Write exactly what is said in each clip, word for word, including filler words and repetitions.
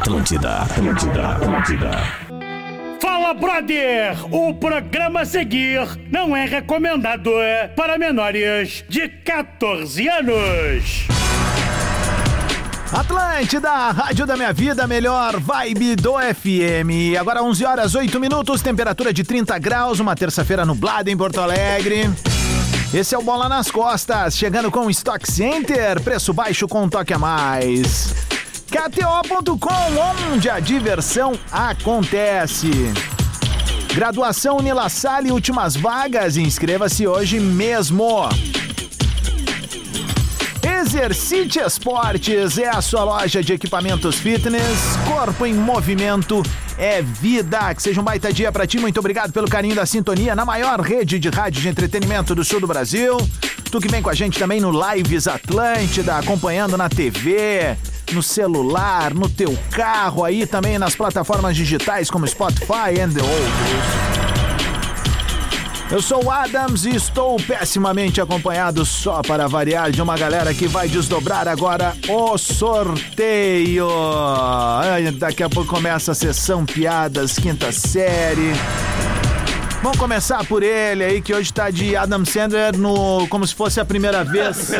Atlântida, Atlântida, Atlântida. Fala, brother! O programa a seguir não é recomendado para menores de catorze anos. Atlântida, rádio da minha vida, melhor vibe do F M. Agora onze horas, oito minutos, temperatura de trinta graus, uma terça-feira nublada em Porto Alegre. Esse é o Bola nas Costas, chegando com Stock Center, preço baixo com um toque a mais. K T O ponto com, onde a diversão acontece. Graduação Unila Salle, últimas vagas, inscreva-se hoje mesmo. Exercite Esportes é a sua loja de equipamentos fitness, corpo em movimento é vida. Que seja um baita dia pra ti, muito obrigado pelo carinho da sintonia na maior rede de rádio de entretenimento do sul do Brasil. Tu que vem com a gente também no Lives Atlântida, acompanhando na T V, no celular, no teu carro, aí também nas plataformas digitais como Spotify and the outros. Eu sou o Adams e estou pessimamente acompanhado, só para variar, de uma galera que vai desdobrar agora o sorteio. Ai, daqui a pouco começa a sessão piadas, quinta série. Vamos começar por ele aí, que hoje tá de Adam Sandler no, como se fosse a primeira vez.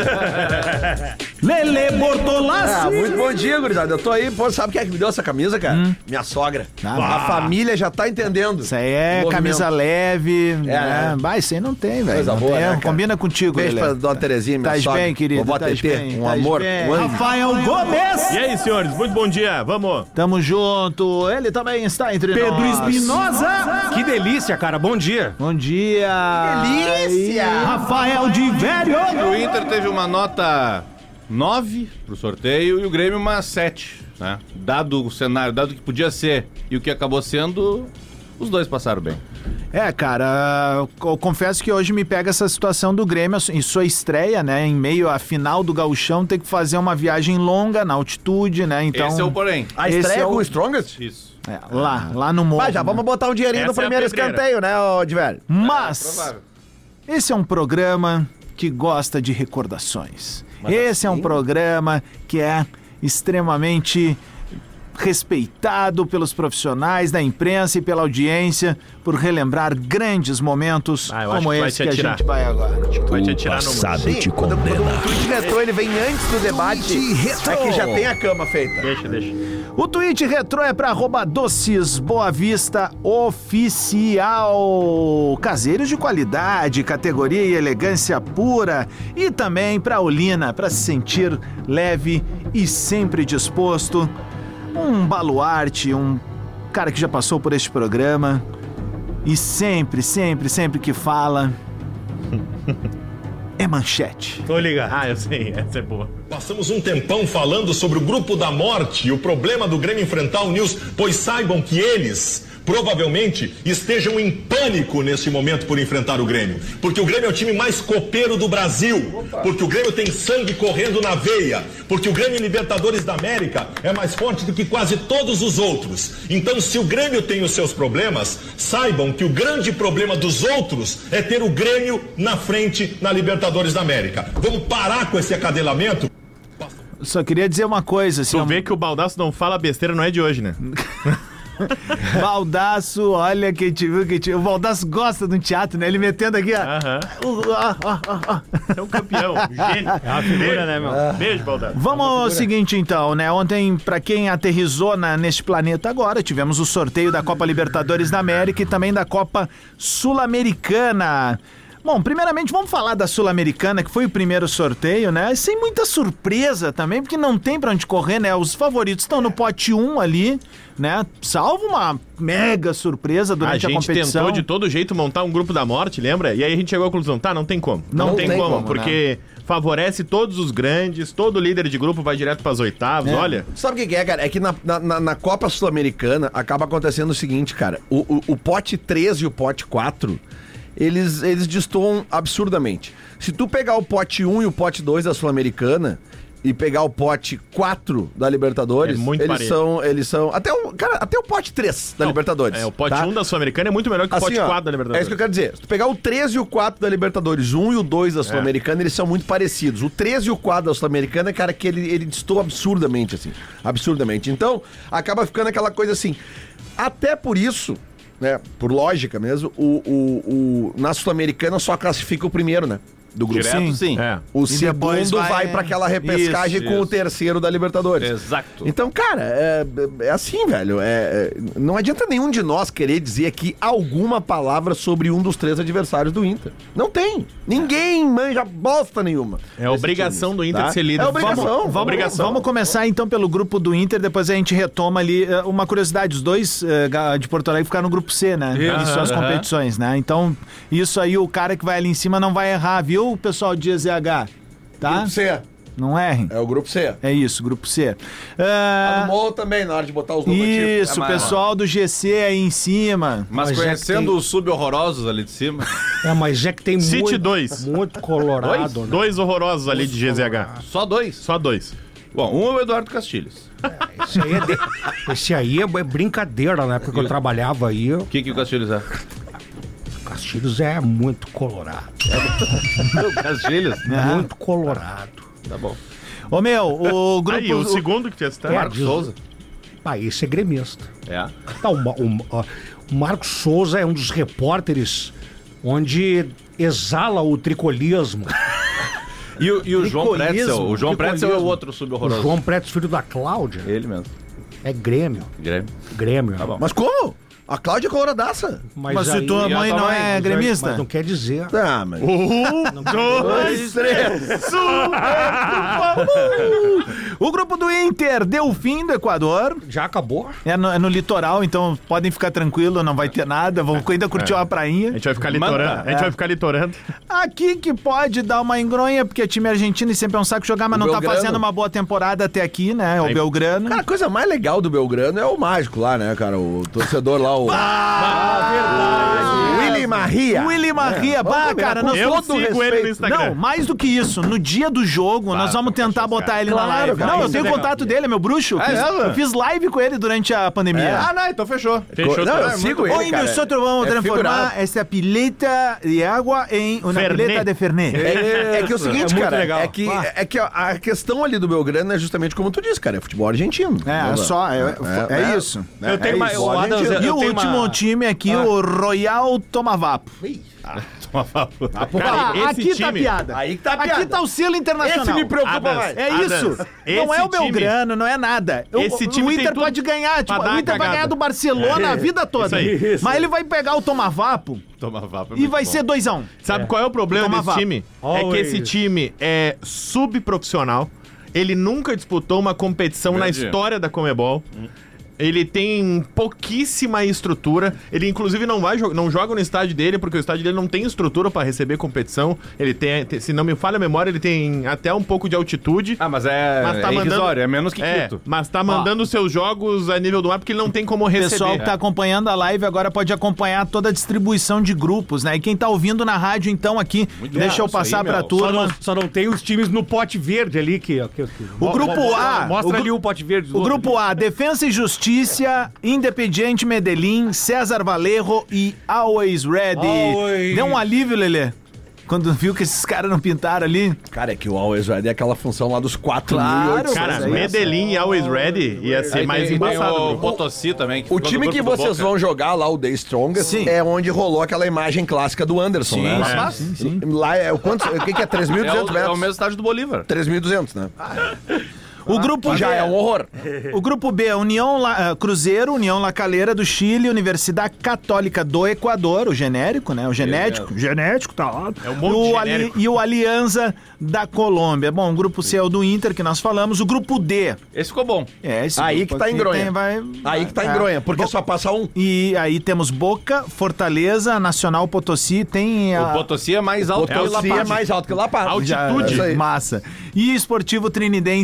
Lele Bortolassi. Ah, muito bom dia, gurizada. Eu tô aí, pô, sabe quem é que me deu essa camisa, cara? Hum. Minha sogra. Ah, a família já tá entendendo. Isso aí é camisa leve. É, né? Bah, isso aí não tem, velho. Coisa boa, né, combina contigo, beijo Lelê. pra dona Terezinha, minha tá sogra. Bem, querido. Vovó Tetê, um amor. Um Rafael Gomes. E aí, senhores, muito bom dia. Vamos. Tamo junto. Ele também está entre Pedro nós. Pedro Espinosa. Que delícia, cara. Bom dia. Bom dia. Que delícia. Aí. Rafael de Velho. O Inter teve uma nota nove pro sorteio e o Grêmio uma sete, né? Dado o cenário, dado o que podia ser e o que acabou sendo, os dois passaram bem. É, cara, eu confesso que hoje me pega essa situação do Grêmio em sua estreia, né? Em meio à final do Gauchão, ter que fazer uma viagem longa na altitude, né? Então, esse é o porém. A estreia é o... com o Strongest? Isso. É, lá, lá no morro. Mas já vamos botar um dinheirinho Essa no primeiro é escanteio, né, ô de velho? Mas, É, esse é um programa que gosta de recordações. Mas esse assim? é um programa que é extremamente respeitado pelos profissionais da imprensa e pela audiência por relembrar grandes momentos Ah, eu acho como que vai esse te que a atirar. gente vai agora. Vai te O atirar no passado Sim, te quando, quando condena. o tweet retrô ele vem antes do debate, Tweet é que já retrô. tem a cama feita. Deixa, deixa. O tweet retrô é para arroba Doces Boa Vista Oficial. Caseiros de qualidade, categoria e elegância pura. E também para Olina, para se sentir leve e sempre disposto. Um baluarte, um cara que já passou por este programa e sempre, sempre, sempre que fala é manchete. Tô ligado. Ah, eu sei, essa é boa. Passamos um tempão falando sobre o grupo da morte e o problema do Grêmio enfrentar o News, pois saibam que eles provavelmente estejam em pânico neste momento por enfrentar o Grêmio. Porque o Grêmio é o time mais copeiro do Brasil. Porque o Grêmio tem sangue correndo na veia. Porque o Grêmio Libertadores da América é mais forte do que quase todos os outros. Então, se o Grêmio tem os seus problemas, saibam que o grande problema dos outros é ter o Grêmio na frente na Libertadores da América. Vamos parar com esse acadelamento? Só queria dizer uma coisa, assim, Tu vê que o Baldasso não fala besteira, não é de hoje, né? Baldasso, olha quem te viu, quem te... O Baldasso gosta de um teatro, né? Ele metendo aqui, ó. Aham. Uh, ah, ah, ah, ah. É um campeão, um gênio. É uma figura, né, meu? Beijo, Baldasso. Vamos ao seguinte, então, né? Ontem, pra quem aterrizou na, neste planeta agora, tivemos o sorteio da Copa Libertadores da América e também da Copa Sul-Americana. Bom, primeiramente vamos falar da Sul-Americana, que foi o primeiro sorteio, né? Sem muita surpresa também, porque não tem pra onde correr, né? Os favoritos estão no pote um ali, né? Salvo uma mega surpresa durante a, a gente competição. tentou de todo jeito montar um grupo da morte, lembra? E aí a gente chegou à conclusão, tá, não tem como. Não, Não tem, tem como, como, porque favorece todos os grandes, todo líder de grupo vai direto pras oitavas, É. olha. Sabe o que que é, cara? É que na, na, na Copa Sul-Americana acaba acontecendo o seguinte, cara. O, o, o pote três e o pote quatro, eles, eles destoam absurdamente. Se tu pegar o pote um e o pote dois da Sul-Americana, e pegar o pote quatro da Libertadores, É muito eles parelho. são, eles são até o, cara, até o pote três da Não, Libertadores. É, o pote tá? um da Sul-Americana é muito melhor que o Assim, pote ó, quatro da É Libertadores. isso que eu quero dizer. Se tu pegar o três e o quatro da Libertadores, o um e o dois da Sul-Americana, eles são muito parecidos. O três e o quatro da Sul-Americana, cara, que ele, ele destoa absurdamente, assim. Absurdamente. Então, acaba ficando aquela coisa assim. Até por isso, né, por lógica mesmo, o, o, o, na Sul-Americana só classifica o primeiro, né? Do grupo. Direto, Sim. sim. É. O E depois segundo vai, vai- pra aquela repescagem Isso, com o isso. terceiro da Libertadores. Exato. Então, cara, é, é assim, velho. É, é- não adianta nenhum de nós querer dizer aqui alguma palavra sobre um dos três adversários do Inter. Não tem. Ninguém manja bosta nenhuma. É obrigação do Inter tá? de ser líder. É obrigação. Vamos, vamos, Obrigação. vamos começar então pelo grupo do Inter, depois a gente retoma ali. eh, Uma curiosidade, os dois eh, ga- de Porto Alegre ficaram no grupo C, né? Em suas Aham. competições, né? Então, isso aí, o cara que vai ali em cima não vai errar, viu, pessoal de Z H? Tá? Grupo C. Não errem. É o grupo C. É isso, grupo C. Tá Ah, no morro também, na hora de botar os logotivos. isso, É, o mas- pessoal do G C aí em cima. Mas, Mas é conhecendo que tem- os sub-horrorosos ali de cima, É, mas é que tem City muito, dois. muito colorado, né? Dois horrorosos ali de G Z H. só dois. Só dois. Bom, um é o Eduardo Castilhos. Esse aí é, de- esse aí é brincadeira, né? Porque eu trabalhava aí, O que, que o Castilhos é? Castilhos é muito colorado. O Castilhos? Muito colorado. Tá bom. Ô meu, o grupo. Aí, o o- segundo que tinha citado. É, Marcos diz- Souza. Ah, esse é gremista. É. Tá, o, Ma- o, Ma- ó, o Marcos Souza é um dos repórteres onde exala o tricolismo. E o, e o João Tricolismo, Pretzel? O João Pretzel é o tricolismo. outro O sub-horroroso. João Preto, filho da Cláudia, Ele mesmo. é Grêmio. Grêmio. Grêmio. Tá bom. Mas como? A Cláudia é coloradaça. Mas se aí- tua e a mãe tua não mãe? é mas gremista? não quer dizer. Ah, mas... Um, dois, três. O grupo do Inter deu fim do Equador. Já acabou? É no, é no litoral, então podem ficar tranquilos, não vai ter nada. Vamos ainda curtir uma A prainha. gente vai ficar Manda. litorando. A gente É. vai ficar litorando. Aqui que pode dar uma engronha, porque é time argentino e sempre é um saco jogar, mas O não tá Belgrano. fazendo uma boa temporada até aqui, né? O Aí- Belgrano. Cara, a coisa mais legal do Belgrano é o mágico lá, né, cara? O torcedor lá, o... Willy Maria. Willy Maria, bah, combinar cara, com nós Eu todos sigo ele no respeito. Instagram. Não, mais do que isso, no dia do jogo, nós vamos tentar botar ele na Claro, live. cara, Não, eu isso tenho é legal. contato dele, é meu bruxo. Eu É fiz, mesmo? eu fiz live com ele durante a pandemia. Ah, não, então fechou. Fechou. Não, tudo. eu sigo ele, Hoje cara. nosotros vamos É transformar figurado. esta pileta de água em uma Fernet. pileta de Fernet. É, é que é o seguinte, É muito cara, legal. é que, é que a, a questão ali do Belgrano é justamente como tu disse, cara, é futebol argentino. É, Né, só, é, é, é é. isso. Eu tenho é mais- isso. o Adams, Argentino. eu- E o tenho último uma- time aqui, o Royal Tomavapo. Cara, Ah, esse aqui tá a time- piada. Aí que tá a Aqui piada. tá o selo internacional. Esse me preocupa Adams, mais. É Adams, isso. Não esse é o time- Belgrano, não é nada. O- Esse o, time o tem Inter tudo pode ganhar. Tipo, pra dar o Inter vai cagada. ganhar do Barcelona a vida toda. Isso aí. Mas ele vai pegar o Tomavapo Toma vapo. e vai ser dois a um. Sabe qual é o problema Toma desse vapo. time? É que Always. esse time é subprofissional. Ele nunca disputou uma competição na Grande. história da Comebol. Ele tem pouquíssima estrutura. Ele, inclusive, não vai jo- não joga no estádio dele, porque o estádio dele não tem estrutura pra receber competição. Ele tem, tem- se não me falha a memória, ele tem até um pouco de altitude. Ah, mas é, Mas tá é mandando- irrisório, é menos que É, Quito. mas tá mandando seus jogos a nível do mar porque ele não tem como O receber. pessoal que tá acompanhando a live agora pode acompanhar toda a distribuição de grupos, né? E quem tá ouvindo na rádio, então, aqui, deixa eu isso aí, passar pra meu. Só turma. não, só não tem os times no pote verde ali que. que- que- O grupo mo- mo- A, Mostra o gru- ali o pote verde. do O outro. grupo A, Defensa e Justiça, Independiente Medellín, César Valerro e Always Ready. Always. Deu um alívio, Lelê, quando viu que esses caras não pintaram ali. Cara, é que o Always Ready é aquela função lá dos quatro Claro, mil e oitocentos. Cara, Mas é Medellín e Always Ready ia ser Aí mais tem, tem embaçado. o grupo. Potosí também. O ficou time no que grupo do vocês Boca. vão jogar lá, o The Strongest, Sim. é onde rolou aquela imagem clássica do Anderson, Sim, né? sim, sim, sim. Lá é o quanto? O que, que é? três mil e É duzentos o, é metros? o mesmo estádio do Bolívar. três mil e duzentos, né? O grupo Já B, é um horror. o grupo B, União La- eh, Cruzeiro, União La Calera do Chile, Universidade Católica do Equador, o genérico, né? O genético, genético, tá óbvio. É um monte o de Ali- genérico. E o Alianza da Colômbia. Bom, o grupo C é o do Inter, que nós falamos. O grupo D. Esse ficou bom. É, esse Aí grupo que tá aqui em Gronha. tem- vai- Aí que tá em é. Gronha, porque só passa um. E aí temos Boca, Fortaleza, Nacional Potosí, tem a... O Potosí é mais alto que o La Potosí é Paz. mais alto que o La Paz. Altitude. Já- é isso aí. Massa. E Esportivo Trinidense do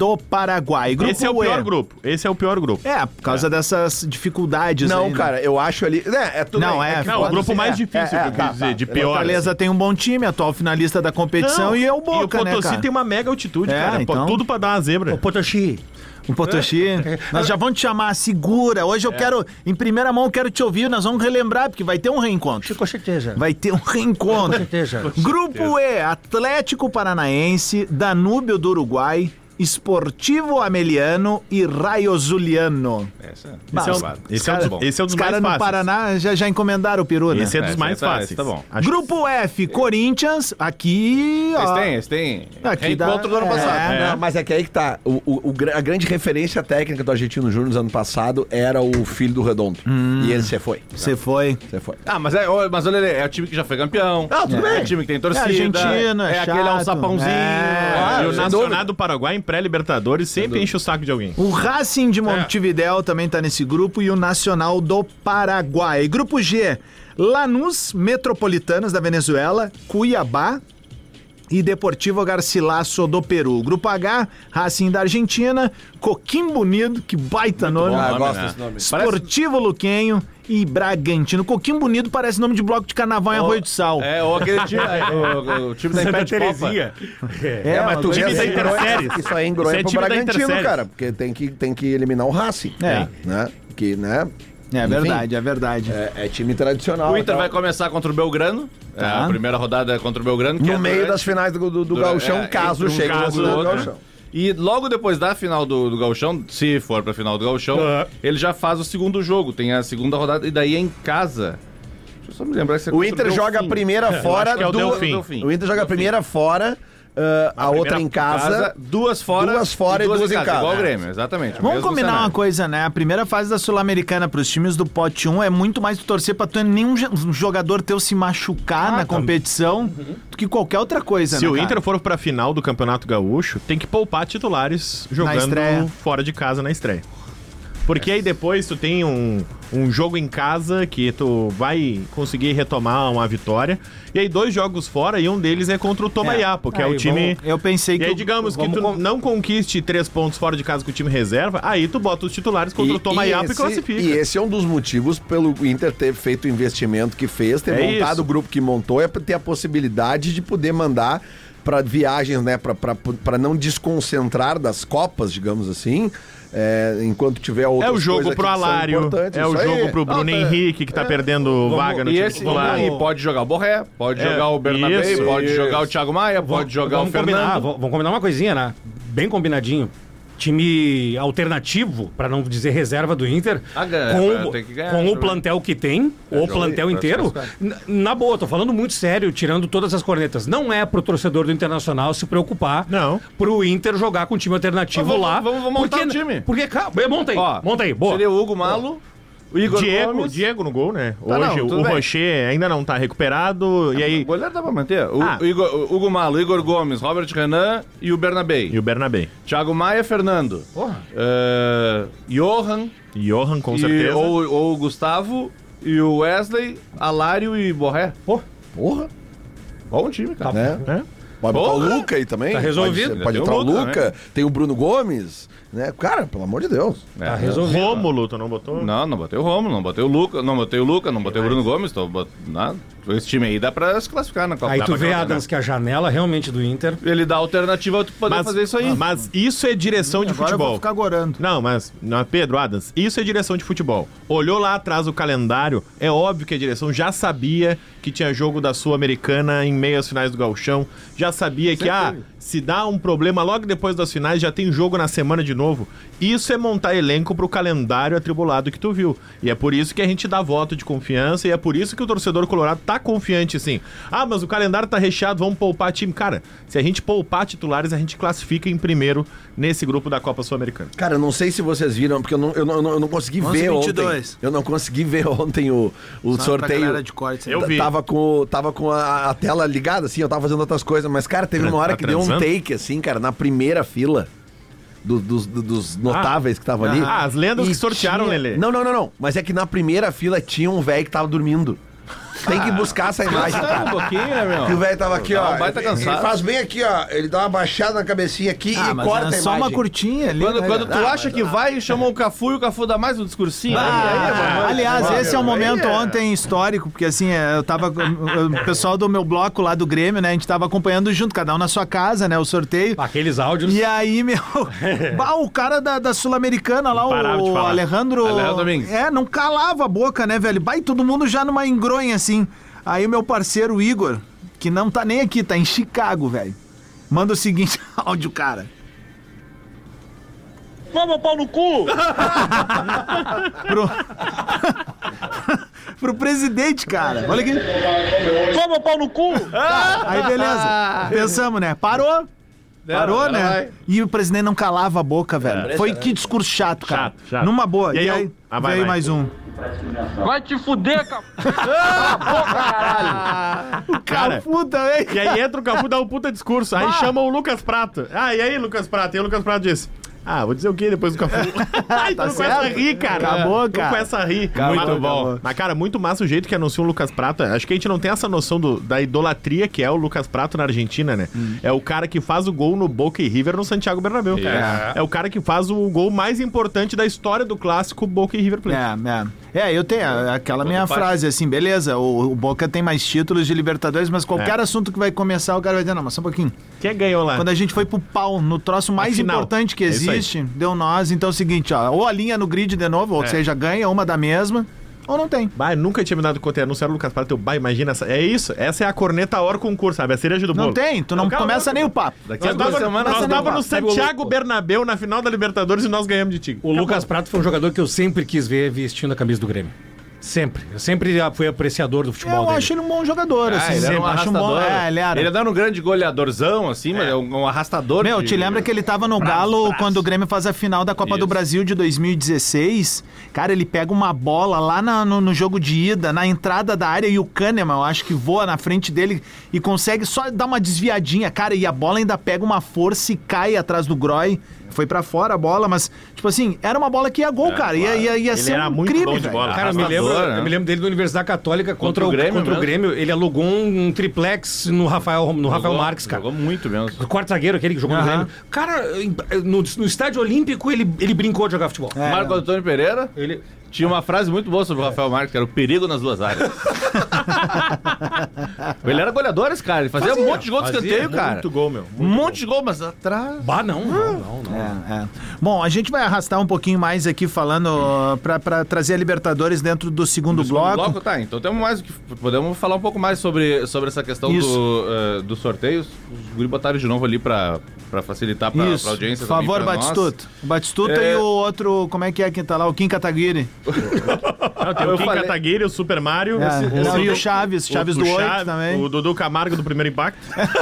do Paraguai. Grupo Esse é o pior E. grupo. Esse é o pior grupo. É, por causa é. dessas dificuldades Não, aí, né? cara, eu acho ali... É, é tudo Não, bem, é, que Não, o pode grupo ser- mais é, difícil, é, que eu é, quis tá, dizer, tá. de pior. Fortaleza tem um bom time, atual finalista da competição, Não, e é o E o Boca, né, Potosí cara? tem uma mega altitude, É, cara. Pô, então- Tudo pra dar uma zebra. Ô, Potoshi, O Potosí. Nós já vamos te chamar, segura. Hoje eu quero, em primeira mão, eu quero te ouvir, nós vamos relembrar, porque vai ter um reencontro. com certeza. Vai ter um reencontro. certeza. Grupo E, Atlético Paranaense, Danúbio do Uruguai, Esportivo Ameliano e Raio Zuliano. Essa, Bah, Esse é, os- um, os esse, é um, cara- dos- esse é um dos Os mais caras no fáceis. Paraná já, já encomendaram o peru, né? Esse é dos Esse mais tá- fáceis. esse tá bom. Acho- Grupo F, Corinthians, aqui, ó. Esse tem, esse tem. Aqui dá- Reencontro do ano é, passado. né? Não, mas é que aí que tá. O, o- o gra- a grande referência técnica do Argentino Júnior no ano passado era o filho do Redondo. E ele se foi. Você foi. Você foi. Ah, mas, é, ó, mas olha, é o time que já foi campeão. Ah, tudo é bem. o time que tem torcida. É argentino, é é aquele chato. alçapãozinho. É. Ah, E o sem Nacional dúvida. do Paraguai em pré-Libertadores sempre enche o saco de alguém. O Racing de Montevidéu também tá nesse grupo e o Nacional do Paraguai. Grupo G, Lanús Metropolitanos da Venezuela, Cuiabá e Deportivo Garcilaso do Peru. Grupo H, Racing da Argentina, Coquimbo Unido, que baita nome. bom Ah, nome, gosto né? desse nome. Esportivo Luquenho e Bragantino. Coquimbo Unido parece nome de bloco de carnaval em Arroio de Sal. É, ou aquele time, é, o, o time da Império de Copa. É, mas tu uma time coisa da assim. Interséries. Isso aí engrou Isso é pro time da Bragantino, Interséries. cara. Porque tem que, tem que eliminar o Racing. É. Né? Que, né? É Enfim, verdade, é verdade. É, é time tradicional. O Inter e tal. vai começar contra o Belgrano. É, Tá. a primeira rodada é contra o Belgrano. que No é meio durante- das finais do, do, do dura- Gauchão, é, caso entre um chegue caso no e do outro. Gauchão. E logo depois da final do, do Gauchão, se for pra final do Gauchão, Ah. ele já faz o segundo jogo. Tem a segunda rodada e daí é em casa. Deixa eu só me lembrar que você O Inter joga a primeira fora acho que é o do... Delfim. O Inter joga a primeira fora, ah, a, outra primeira em casa. duas fora, duas fora e duas em casa. Igual o É. Grêmio, exatamente. Vamos mesmo combinar cenário. uma coisa, né? A primeira fase da Sul-Americana pros times do pote um é muito mais tu torcer pra tu nenhum jo- jogador teu se machucar na competição do que qualquer outra coisa, Se né, o cara? Inter for pra final do Campeonato Gaúcho, tem que poupar titulares jogando estreia. fora de casa na estreia. Porque aí depois tu tem um, um jogo em casa que tu vai conseguir retomar uma vitória. E aí dois jogos fora e um deles é contra o Tomaiá, porque é Aí, o time... Eu pensei E que aí, o- digamos que vamos tu com- não conquiste três pontos fora de casa com o time reserva, aí tu bota os titulares contra o Tomaiá e esse- classifica. E esse é um dos motivos pelo Inter ter feito o investimento que fez, ter É montado isso. o grupo que montou, é pra ter a possibilidade de poder mandar para viagens, né, para não desconcentrar das copas, digamos assim, é, enquanto tiver outras É o jogo coisas pro que são Alário, importantes. é o Isso aí. jogo pro Bruno Ah, tá. Henrique, que tá perdendo vaga no E, time esse, titular. e pode jogar o Borré, pode É, jogar o Bernabé, isso, pode isso. jogar o Thiago Maia, pode jogar vamos o Fernando. combinar, v- vamos combinar uma coisinha, né? Bem combinadinho. Time alternativo, pra não dizer reserva do Inter, Ah, ganha, com, tem que ganhar, com jogo. o plantel que tem, o jogo plantel aí, inteiro. pra Na, na boa, tô falando muito sério, tirando todas as cornetas. Não é pro torcedor do Internacional se preocupar Não. pro Inter jogar com time alternativo Vamos- lá. vamos- vamos montar porque, o time. Porque, cara, monta aí, Ó, monta aí, boa. Seria o Hugo Malo, o Igor Diego, Gomes. Diego no gol, né? Tá, Hoje não, tudo o bem. Rocher ainda não tá recuperado. E aí. O goleiro dá pra manter. O, Ah. o Igor, o Hugo Malo, o Igor Gomes, Robert Renan e o Bernabé. E o Bernabé. Thiago Maia, Fernando. Eh, Johan. Johan, com e- certeza. Ou, ou o Gustavo. E o Wesley, Alário e Borré. Porra, Bom time, cara. né? É? Pode botar o Porra. Luca aí também. Tá resolvido. Pode, pode Tem o botar o Luca Luca, tem o Bruno Gomes, né? Cara, pelo amor de Deus. Tá É. resolvido. Rômulo, tu não botou? Não, não botei o Romulo, não botei o Luca, não botei o Luca, não botei o Bruno Gomes, tô bot... nada. Esse time aí dá pra se classificar na Copa. Aí Dá tu pra vê, colocar, Adams, né? que a janela realmente do Inter. Ele dá alternativa tu poder Mas, fazer isso aí. mas isso é direção de Agora eu vou futebol. ficar gorando. Não, mas, não, Pedro Adams, isso é direção de futebol. Olhou lá atrás o calendário, é óbvio que a direção já sabia que tinha jogo da Sul-Americana em meio às finais do Gauchão, já sabia que, ah, se dá um problema logo depois das finais, já tem jogo na semana de novo. Isso é montar elenco pro calendário atribulado que tu viu. E é por isso que a gente dá voto de confiança e é por isso que o torcedor colorado tá confiante, assim. Ah, mas o calendário tá recheado, vamos poupar time. Cara, se a gente poupar titulares, a gente classifica em primeiro nesse grupo da Copa Sul-Americana. Cara, eu não sei se vocês viram, porque eu não, eu não, eu não- eu não consegui onze e ver vinte e ontem. dois. Eu não consegui ver ontem o, o Só pra sorteio. galera de cortes, né? Eu vi. Tava com, tava com a, a tela ligada, assim, eu tava fazendo outras coisas, mas, cara, teve uma hora Tá que deu um transando? take, assim, cara, na primeira fila do- dos, do- dos notáveis que estavam ali. Ah, as lendas E que sortearam, tinha- Lelê. Não, não, não, não. Mas é que na primeira fila tinha um velho que tava dormindo. Tem que buscar essa imagem, Um cara. pouquinho, né, meu? Que o velho tava aqui, Dá ó. um baita ele, cansado. ele faz bem aqui, ó. Ele dá uma baixada na cabecinha aqui Ah, e mas corta é a só uma imagem. curtinha ali. Quando, né, quando tu cara? acha que vai, chama o Cafu e o Cafu dá mais um discursinho. Ah, aí, aí, mano. aliás, Aí, esse é um aí, momento é. ontem histórico, porque assim, é, eu tava. O pessoal do meu bloco lá do Grêmio, né? A gente tava acompanhando junto, cada um na sua casa, né? O sorteio. Aqueles áudios. E aí, meu. Bah, o cara da, da Sul-Americana lá, parava de o falar. Alejandro. Alejandro Domingues. É, não calava a boca, né, velho? Vai todo mundo já numa engronha assim. Aí o meu parceiro, o Igor, que não tá nem aqui, tá em Chicago, velho. Manda o seguinte áudio, cara. Vamos, pau no cu! Pro... Pro presidente, cara. Olha aqui. Vamos, pau no cu! Aí, beleza. Pensamos, né? Parou. Parou, ela né? vai. E o presidente não calava a boca, velho. Foi que discurso chato, cara. Chato, chato. Numa boa. E E aí, aí, eu- Ah, vai, veio vai. mais um. Vai te fuder, cara! Cala a boca, caralho! Cara, Cafu também. e aí entra o Cafu, dá um puta discurso. Aí chama o Lucas Prato. Ah, e aí, Lucas Prato? E o Lucas Prato disse... Ah, vou dizer o quê depois do Cafu? Ai, tu Tá não começa a certo. rir, cara. Acabou, Tu cara. começa a rir. Acabou, muito bom. acabou. Mas, cara, muito massa o jeito que anunciou o Lucas Prato. Acho que a gente não tem essa noção do- da idolatria que é o Lucas Prato na Argentina, né? Hum. É o cara que faz o gol no Boca e River no Santiago Bernabéu. É. É o cara que faz o gol mais importante da história do clássico Boca e River Plate. É, é. É, eu tenho aquela minha frase assim, beleza, o, o Boca tem mais títulos de Libertadores, mas qualquer É. assunto que vai começar, o cara vai dizer, não, mas só um pouquinho. Quem ganhou lá? Quando a gente foi pro pau, no troço mais final. importante que É isso aí. existe, deu nós. Então é o seguinte, ó, ou a linha no grid de novo, ou É. seja, ganha uma da mesma, ou não tem. Bah, eu nunca tinha me dado conta. Anunciaram o Lucas Prato. Eu, bah, imagina essa. É isso. Essa é a corneta or concurso, sabe? A cereja do bolo. Não tem, tu não Cala a começa boca. nem o papo. Daqui a Nós duas tava, semanas nós você tava não no vai. Santiago Bernabéu na final da Libertadores e nós ganhamos de ti. O Lucas Prato foi um jogador que eu sempre quis ver vestindo a camisa do Grêmio. Sempre. Eu sempre fui apreciador do futebol Eu dele. acho ele um bom jogador, Ah, assim. ele era um sempre acho um bom. arrastador. É, ele era. Ele era um grande goleadorzão, assim, mas é um, um arrastador. Meu, de- te lembra que ele tava no Galo quando o Grêmio faz a final da Copa Isso. do Brasil de dois mil e dezesseis? Cara, ele pega uma bola lá na- no, no jogo de ida, na entrada da área, e o Kahneman, eu acho que voa na frente dele e consegue só dar uma desviadinha, cara, e a bola ainda pega uma força e cai atrás do Groy. Foi pra fora a bola, mas, tipo assim, era uma bola que ia gol, cara. Ia, ia, ia ser era um muito crime, bom de velho. bola. Cara, eu me, Arrastador, lembro, né? eu me lembro dele da Universidade Católica contra, o o, Grêmio contra o mesmo. Grêmio. Ele alugou um, um triplex no Rafael, no Rafael Jogou- Marques, cara. Jogou muito mesmo. O quarto zagueiro, aquele que jogou no Aham. Grêmio. Cara, no, no estádio olímpico ele, ele brincou de jogar futebol. É, Marco não. Antônio Pereira Ele... tinha uma frase muito boa sobre o Rafael Marques, que era o perigo nas duas áreas. Ele era goleador, esse cara. Ele fazia, um monte de gol de fazia escanteio, cara. Muito gol, meu. Um monte de gol, mas atrás. Bah, não, não, não, não. É, é. Bom, a gente vai arrastar um pouquinho mais aqui falando uh, pra, pra trazer a Libertadores dentro do segundo No segundo bloco. bloco, tá. Então temos mais o que. Podemos falar um pouco mais sobre, sobre essa questão Isso. do, eh, dos sorteios. Os guri botaram de novo ali pra, pra facilitar pra, Isso, pra audiência. por favor, também, pra nós. Batistuta. O Batistuta É. e o outro, como é que é quem tá lá? O Kim Kataguiri. Não, tem Eu o Kim falei- Kataguiri, o Super Mario. É, o- não, o- e o Chaves, Chaves o do oito Chaves, também. O Dudu Camargo do Primeiro Impacto.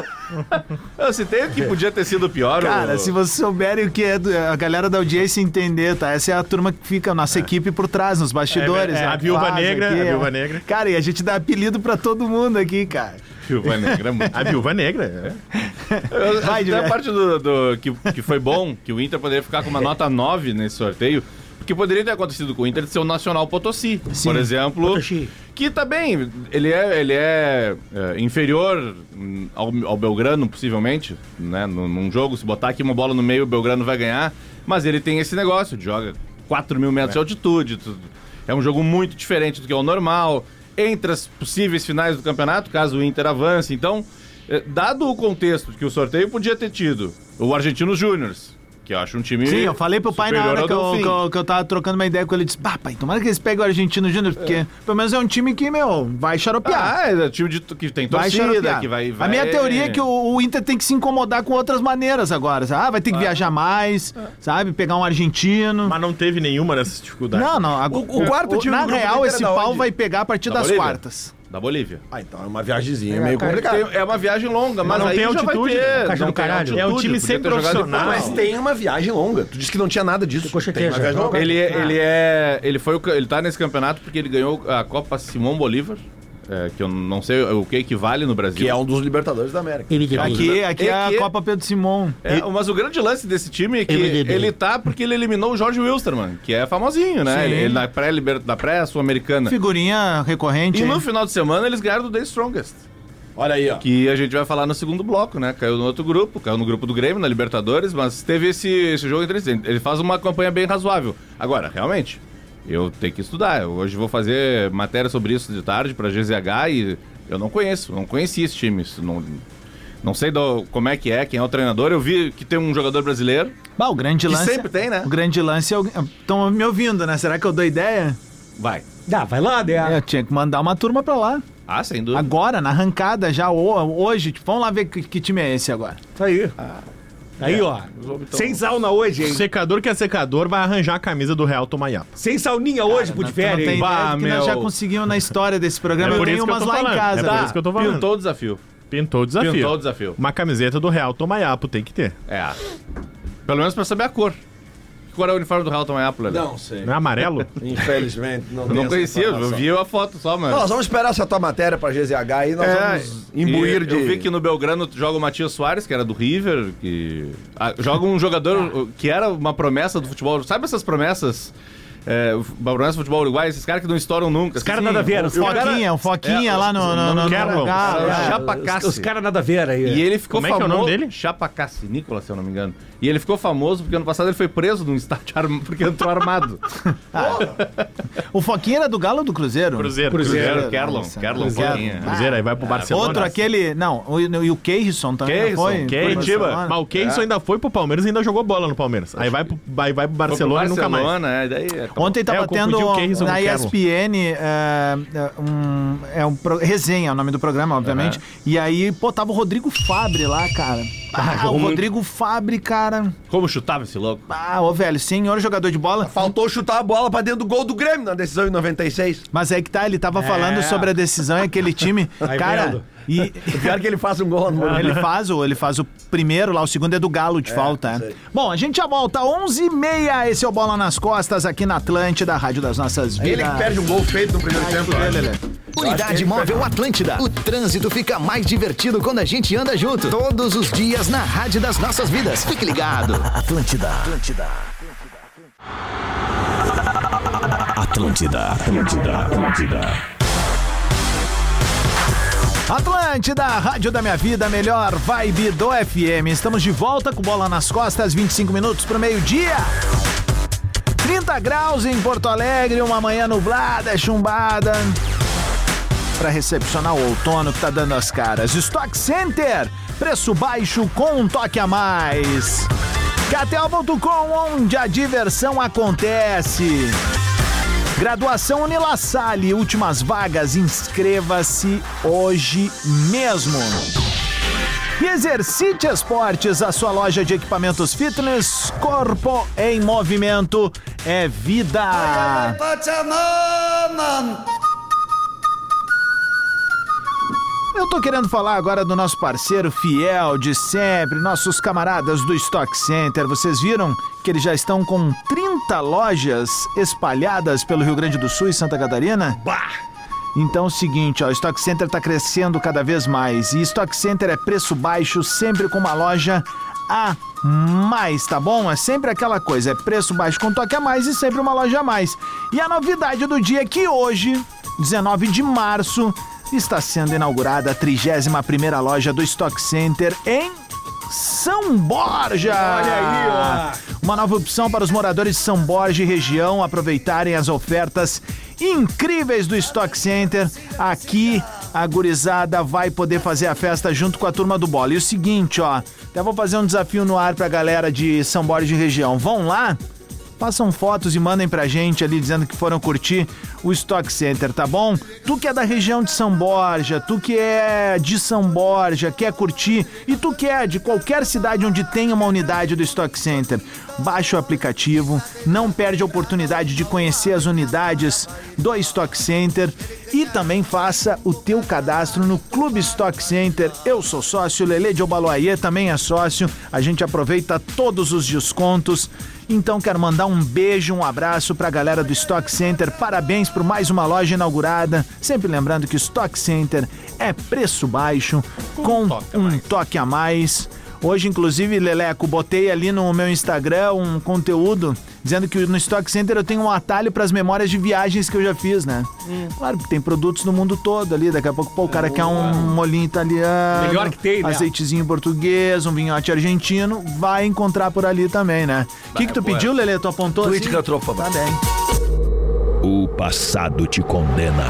Eu citei o que podia ter sido pior. Cara, o- se vocês souberem o que é do- a galera da audiência entender, tá? Essa é a turma que fica, nossa equipe por trás, nos bastidores. É, é, né, a que Viúva faz Negra, aqui, a é. Viúva Negra. Cara, e a gente dá apelido pra todo mundo aqui, cara. Viúva Negra é muito. A Viúva Negra. é. Eu- Vai, até a Diver. parte do, do- que, que foi bom, que o Inter poderia ficar com uma nota nove nesse sorteio, porque poderia ter acontecido com o Inter de ser o Nacional Potosí, Sim. por exemplo, Potosí. que tá bem, ele é, ele é, é, inferior hum, ao, ao Belgrano, possivelmente, né, num, num jogo, se botar aqui uma bola no meio, o Belgrano vai ganhar, mas ele tem esse negócio, de joga quatro mil metros de altitude, tudo. É um jogo muito diferente do que é o normal, entre as possíveis finais do campeonato, caso o Inter avance, então... Eh, Dado o contexto que o sorteio podia ter tido o Argentinos Júniors, que eu acho um time. Sim, eu falei pro pai na superior hora ao que eu, Delfim. que, eu, que eu tava trocando uma ideia com ele. Ele disse, bah, pai, tomara que eles peguem o Argentino Júnior, porque pelo menos é um time que, meu, vai xaropear. Ah, é time de, que tem Vai torcida, xaropear. que vai, vai... A minha teoria é que o, o Inter tem que se incomodar com outras maneiras agora. Sabe? Ah, vai ter que viajar mais, sabe? Pegar um argentino. Mas não teve nenhuma dessas dificuldades. Não, não. a- O- o quarto time Na do grupo real, do Inter esse é da pau onde? vai pegar a partir Da das Bolívia? quartas. Da Bolívia. Ah, então é uma viagemzinha meio Tem- complicada. é uma viagem longa, mas, Mas não aí tem já vai altitude, ter, né? Caixa não do tem caralho. altitude, É um time podia sem ter jogado profissional. em Mas tem uma viagem longa. Tu disse que não tinha nada disso. Coxa Tem uma queijo, viagem longa. Ele, é- ele é. Ele foi o ca- ele tá nesse campeonato porque ele ganhou a Copa Simão Bolívar. é, que eu não sei o que equivale no Brasil. Que é um dos Libertadores da América. Aqui, aqui é, É a que- Copa Pedro Simão. É, mas o grande lance desse time é que ele tá porque ele eliminou o Jorge Wilstermann, que é famosinho, né? Sim. Ele, ele na pré-liber- na pré-sul-americana. Figurinha recorrente. E hein? no final de semana eles ganharam do The Strongest. Olha aí, ó. Que a gente vai falar no segundo bloco, né? Caiu no outro grupo, caiu no grupo do Grêmio, na Libertadores, mas teve esse, esse jogo interessante. Ele faz uma campanha bem razoável. Agora, realmente, eu tenho que estudar. Eu hoje vou fazer matéria sobre isso de tarde pra G Z H e eu não conheço, não conheci esse time. Isso não, não sei do, como é que é, quem é o treinador. Eu vi que tem um jogador brasileiro. Bah, o grande Que lance. sempre tem, né? O grande lance é o. Estão me ouvindo, né? Será que eu dou ideia? Vai. Ah, vai lá, né? Eu tinha que mandar uma turma pra lá. Ah, sem dúvida. Agora, na arrancada, já ho- hoje. Tipo, vamos lá ver que, que time é esse agora. Tá aí. Aí, ó. Sem sauna hoje, hein? Secador que é secador vai arranjar a camisa do Real Tomayapo. Sem sauninha hoje pro de Tu não férias, tem hein? ideia Bah, do que nós meu. já conseguimos na história desse programa. É eu por tenho isso que eu umas tô lá falando. em casa. É por tá? isso que eu tô falando. Pintou o desafio. Pintou o desafio. Pintou o desafio. Uma camiseta do Real Tomayapo tem que ter. É. Pelo menos pra saber a cor. Que cor é o uniforme do Real Tomayapo, Lelê? Não sei. Não é amarelo? Infelizmente, não Eu tem não essa conhecia, eu informação. vi a foto só, mas... Nós vamos esperar essa tua matéria pra G Z H e nós É, vamos imbuir e de... Eu vi que no Belgrano joga o Matias Soares, que era do River, que... Ah, joga um jogador que era uma promessa do futebol. Sabe essas promessas? É, uma promessa do futebol uruguai, esses caras que não estouram nunca. Os caras nada a ver. Os O caras Foquinha, o Foquinha é, lá no, no, no, no Kerlon. Galo, Era o é. Chapacassi. os caras nada a ver aí. E ele ficou Como é que é o famoso... nome dele? Chapacassi, Nicolas, se eu não me engano. E ele ficou famoso porque ano passado ele foi preso num estádio arma... porque entrou armado. O Foquinha era do Galo ou do Cruzeiro? Cruzeiro. Cruzeiro, Kerlon, Nossa, Kerlon, Cruzeiro. Foquinha. Cruzeiro, aí vai pro Barcelona. Outro, aquele. Não, o, e o Keirson também. não Keirson, foi? Keirson. Foi pro Mas Barcelona. o Keirson ainda foi pro Palmeiras e ainda jogou bola no Palmeiras. Aí vai pro, vai, vai pro Barcelona e nunca mais. Barcelona, é, daí... É, Ontem É, tava eu tendo confundi o Keirson na com o E Kerlon. S P N é, é, um, é um pro- resenha, é o nome do programa, obviamente. E aí, pô, tava o Rodrigo Fabre lá, cara. Ah, o Rodrigo Fabre, cara. Como chutava esse louco? Ah, ô velho, senhor jogador de bola. Faltou chutar a bola pra dentro do gol do Grêmio na decisão em noventa e seis. Mas é que tá, ele tava falando sobre a decisão e aquele time. cara, vendo? e Eu quero que ele faça um gol no ele faz, o, ele faz o primeiro lá, o segundo é do Galo de falta. É. sei. Bom, a gente já volta onze e meia. Esse é o Bola nas Costas aqui na Atlântida, Rádio das Nossas Vidas. Ele que perde um gol feito no primeiro tempo. É, Lelê. Unidade Móvel Atlântida. O trânsito fica mais divertido quando a gente anda junto. Todos os dias na Rádio das Nossas Vidas. Fique ligado. Atlântida. Atlântida. Atlântida, Atlântida, Atlântida. Atlântida, Rádio da Minha Vida, melhor vibe do F M. Estamos de volta com Bola nas Costas, vinte e cinco minutos pro meio-dia. trinta graus em Porto Alegre, uma manhã nublada, chumbada. Para recepcionar o outono que tá dando as caras. Stock Center, preço baixo com um toque a mais. K T O ponto com, onde a diversão acontece. Graduação Unila Salle, últimas vagas, inscreva-se hoje mesmo. E Exercite Esportes, a sua loja de equipamentos fitness, corpo em movimento, é vida. Eu tô querendo falar agora do nosso parceiro fiel de sempre, nossos camaradas do Stock Center. Vocês viram que eles já estão com trinta lojas espalhadas pelo Rio Grande do Sul e Santa Catarina? Bah! Então é o seguinte, ó, o Stock Center tá crescendo cada vez mais. E Stock Center é preço baixo, sempre com uma loja a mais, tá bom? É sempre aquela coisa, é preço baixo com toque a mais e sempre uma loja a mais. E a novidade do dia é que hoje, dezenove de março, está sendo inaugurada a trigésima primeira loja do Stock Center em São Borja. Olha aí, ó. Uma nova opção para os moradores de São Borja e região aproveitarem as ofertas incríveis do Stock Center. Aqui a gurizada vai poder fazer a festa junto com a turma do Bola. E o seguinte, ó, até vou fazer um desafio no ar pra galera de São Borja e região. Vão lá, façam fotos e mandem pra gente ali dizendo que foram curtir o Stock Center, tá bom? Tu que é da região de São Borja, tu que é de São Borja, quer curtir, e tu que é de qualquer cidade onde tem uma unidade do Stock Center, baixa o aplicativo, não perde a oportunidade de conhecer as unidades do Stock Center e também faça o teu cadastro no Clube Stock Center. Eu sou sócio, Lelê de Obaloaiê também é sócio, a gente aproveita todos os descontos. Então quero mandar um beijo, um abraço pra galera do Stock Center, parabéns por mais uma loja inaugurada, sempre lembrando que o Stock Center é preço baixo, com um toque, um toque a mais. Hoje, inclusive, Leleco, botei ali no meu Instagram um conteúdo dizendo que no Stock Center eu tenho um atalho para as memórias de viagens que eu já fiz, né? Hum. Claro que tem produtos no mundo todo ali, daqui a pouco, pô, o cara oh, quer um molhinho italiano, melhor que tem, né? Azeitezinho português, um vinhote argentino, vai encontrar por ali também, né? O que que tu pediu, Lelê? Tu apontou Tweet assim? Retro, por favor. Tá bem. O passado te condena.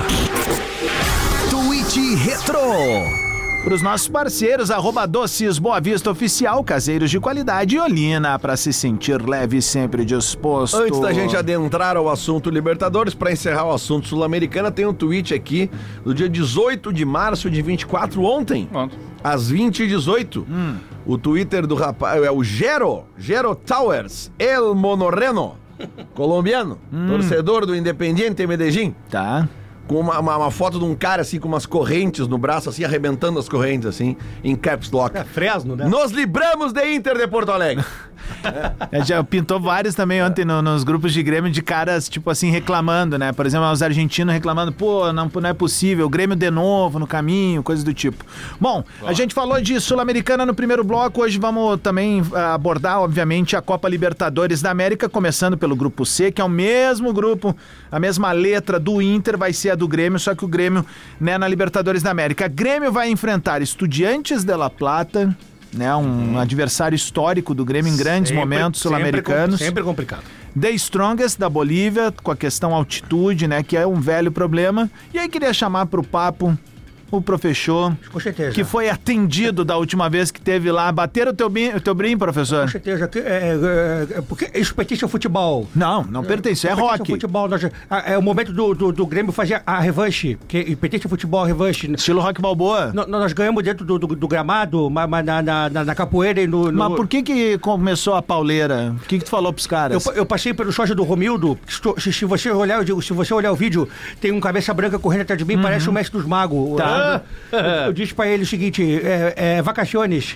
Tweet Retro. Para os nossos parceiros, arroba Doces Boa Vista Oficial, caseiros de qualidade e Olina, para se sentir leve e sempre disposto. Antes da gente adentrar ao assunto Libertadores, para encerrar o assunto Sul-Americana, tem um tweet aqui do dia dezoito de março de vinte e quatro, ontem, Ontem. às vinte e dezoito. Hum. O Twitter do rapaz é o Gero, Gero Towers, El Monoreno, colombiano, hum. torcedor do Independiente Medellín. Tá. Com uma, uma, uma foto de um cara, assim, com umas correntes no braço, assim, arrebentando as correntes, assim, em caps lock. É Fresno, né? Nos libramos de Inter de Porto Alegre. É, já pintou vários também ontem no, nos grupos de Grêmio de caras, tipo assim, reclamando, né? Por exemplo, os argentinos reclamando, pô, não, não é possível, o Grêmio de novo no caminho, coisas do tipo. Bom, a gente falou de Sul-Americana no primeiro bloco, hoje vamos também abordar, obviamente, a Copa Libertadores da América, começando pelo grupo C, que é o mesmo grupo, a mesma letra do Inter, vai ser a do Grêmio, só que o Grêmio, né, na Libertadores da América. Grêmio vai enfrentar Estudiantes de La Plata, né, um hum. adversário histórico do Grêmio em grandes sempre, momentos sul-americanos. Sempre, sempre complicado. The Strongest da Bolívia, com a questão altitude, né, que é um velho problema. E aí queria chamar pro papo o professor, com certeza, que foi atendido da última vez que teve lá. Bateram o teu, bim, o teu brim, professor? Com certeza. É, é, é, porque isso pertence ao futebol. Não, não pertence, é, é rock. Futebol, nós, é, é o momento do, do, do Grêmio fazer a revanche, que pertence ao futebol, a revanche. Estilo rock balboa. No, nós ganhamos dentro do, do, do gramado, mas na, na, na, na capoeira e no, no... Mas por que que começou a pauleira? O que que tu falou pros caras? Eu, eu passei pelo sócio do Romildo, se, se, você olhar, eu digo, se você olhar o vídeo, tem um cabeça branca correndo atrás de mim, uhum. parece o mestre dos magos. Tá. Eu, eu disse pra ele o seguinte, é, é vacaciones.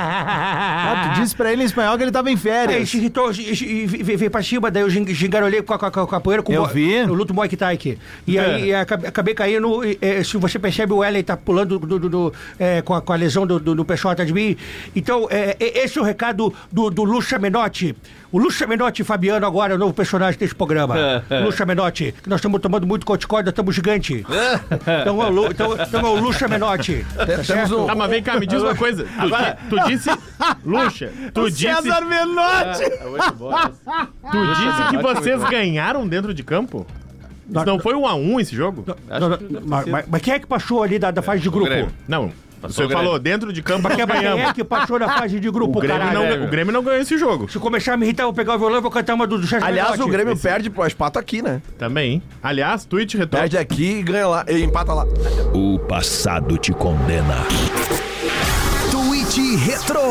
Ah, tu disse pra ele em espanhol que ele tava em férias. Ele se irritou e veio pra cima, daí eu gingarolhei com a, com a, com a capoeira. Com eu o, vi. O luto Muay Thai aqui. E é. aí acabei, acabei caindo, é, se você percebe, o Ellen tá pulando do, do, do, é, com, a, com a lesão do, do, do pessoal atrás de mim. Então, é, esse é o recado do, do Lucha Menotti. O Lucha Menotti, Fabiano, agora é o novo personagem desse programa. Lucha Menotti, que nós estamos tomando muito corticoide, nós estamos gigante. Então é o, então, então é o Lucha Menotti. Tá, um... tá, mas vem cá, me diz uma coisa. Tu, agora, tu disse... Lucha, tu o disse... César Menotti! É, tu disse que vocês ganharam dentro de campo? Não, não foi um a um esse jogo? Não, não, não, mas, mas, mas quem é que passou ali da, da fase de grupo? Não, o senhor falou, dentro de campo nós ganhamos. Quem é que passou da fase de grupo, o Grêmio, caralho? não, o Grêmio não ganhou esse jogo. Se começar a me irritar, eu vou pegar o violão e vou cantar uma do, do César Aliás, Menotti. o Grêmio esse... perde pro Espato aqui, né? Também, hein? Aliás, tweet retorno. Perde aqui e ganha lá, e empata lá. O passado te condena. Tweet Retro.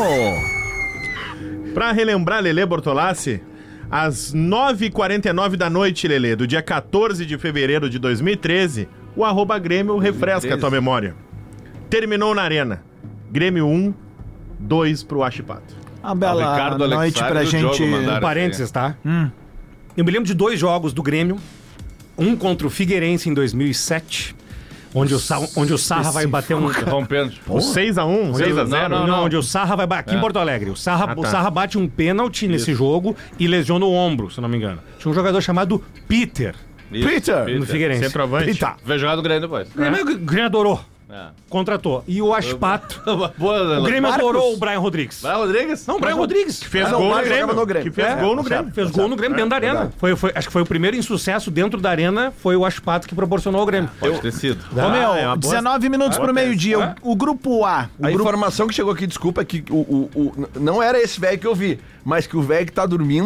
Pra relembrar, Lelê Bortolassi, às nove e quarenta e nove da noite, Lelê, do dia quatorze de fevereiro de dois mil e treze, o arroba Grêmio refresca a tua memória. Terminou na Arena. Grêmio um, dois pro Achipato. Uma bela noite pra gente... Um parênteses, tá? Hum. Eu me lembro de dois jogos do Grêmio. Um contra o Figueirense em dois mil e sete, onde o, Sa- onde o Sarra vai bater um... Rompendo. O seis a um, seis a zero? Não, não, não, onde o Sarra vai bater... Aqui é. em Porto Alegre. O Sarra, ah, tá. o Sarra bate um pênalti nesse jogo e lesiona o ombro, se não me engano. Tinha um jogador chamado Peter. Isso, Peter! No Figueirense. Centroavante. Peter. Veio jogar do Grêmio depois. O Grêmio, o Grêmio adorou. É. Contratou. E o Aspato. O Grêmio adorou o Brian Rodrigues. Brian Rodrigues? Não, o Brian Rodrigues. Que fez ah, gol não, no Grêmio. no Grêmio. Que fez é, gol no Grêmio. Grêmio. Fez gol no Grêmio dentro da arena. Foi, foi, acho que foi o primeiro insucesso dentro da arena. Foi o Aspato que proporcionou o Grêmio. Pode Eu... ter sido. Ô, ah, meu, é dezenove minutos ah, pro meio-dia. Ah. O, o grupo A. O a grupo... informação que chegou aqui, desculpa, é que o, o, o, não era esse velho que eu vi, mas que o velho que tá dormindo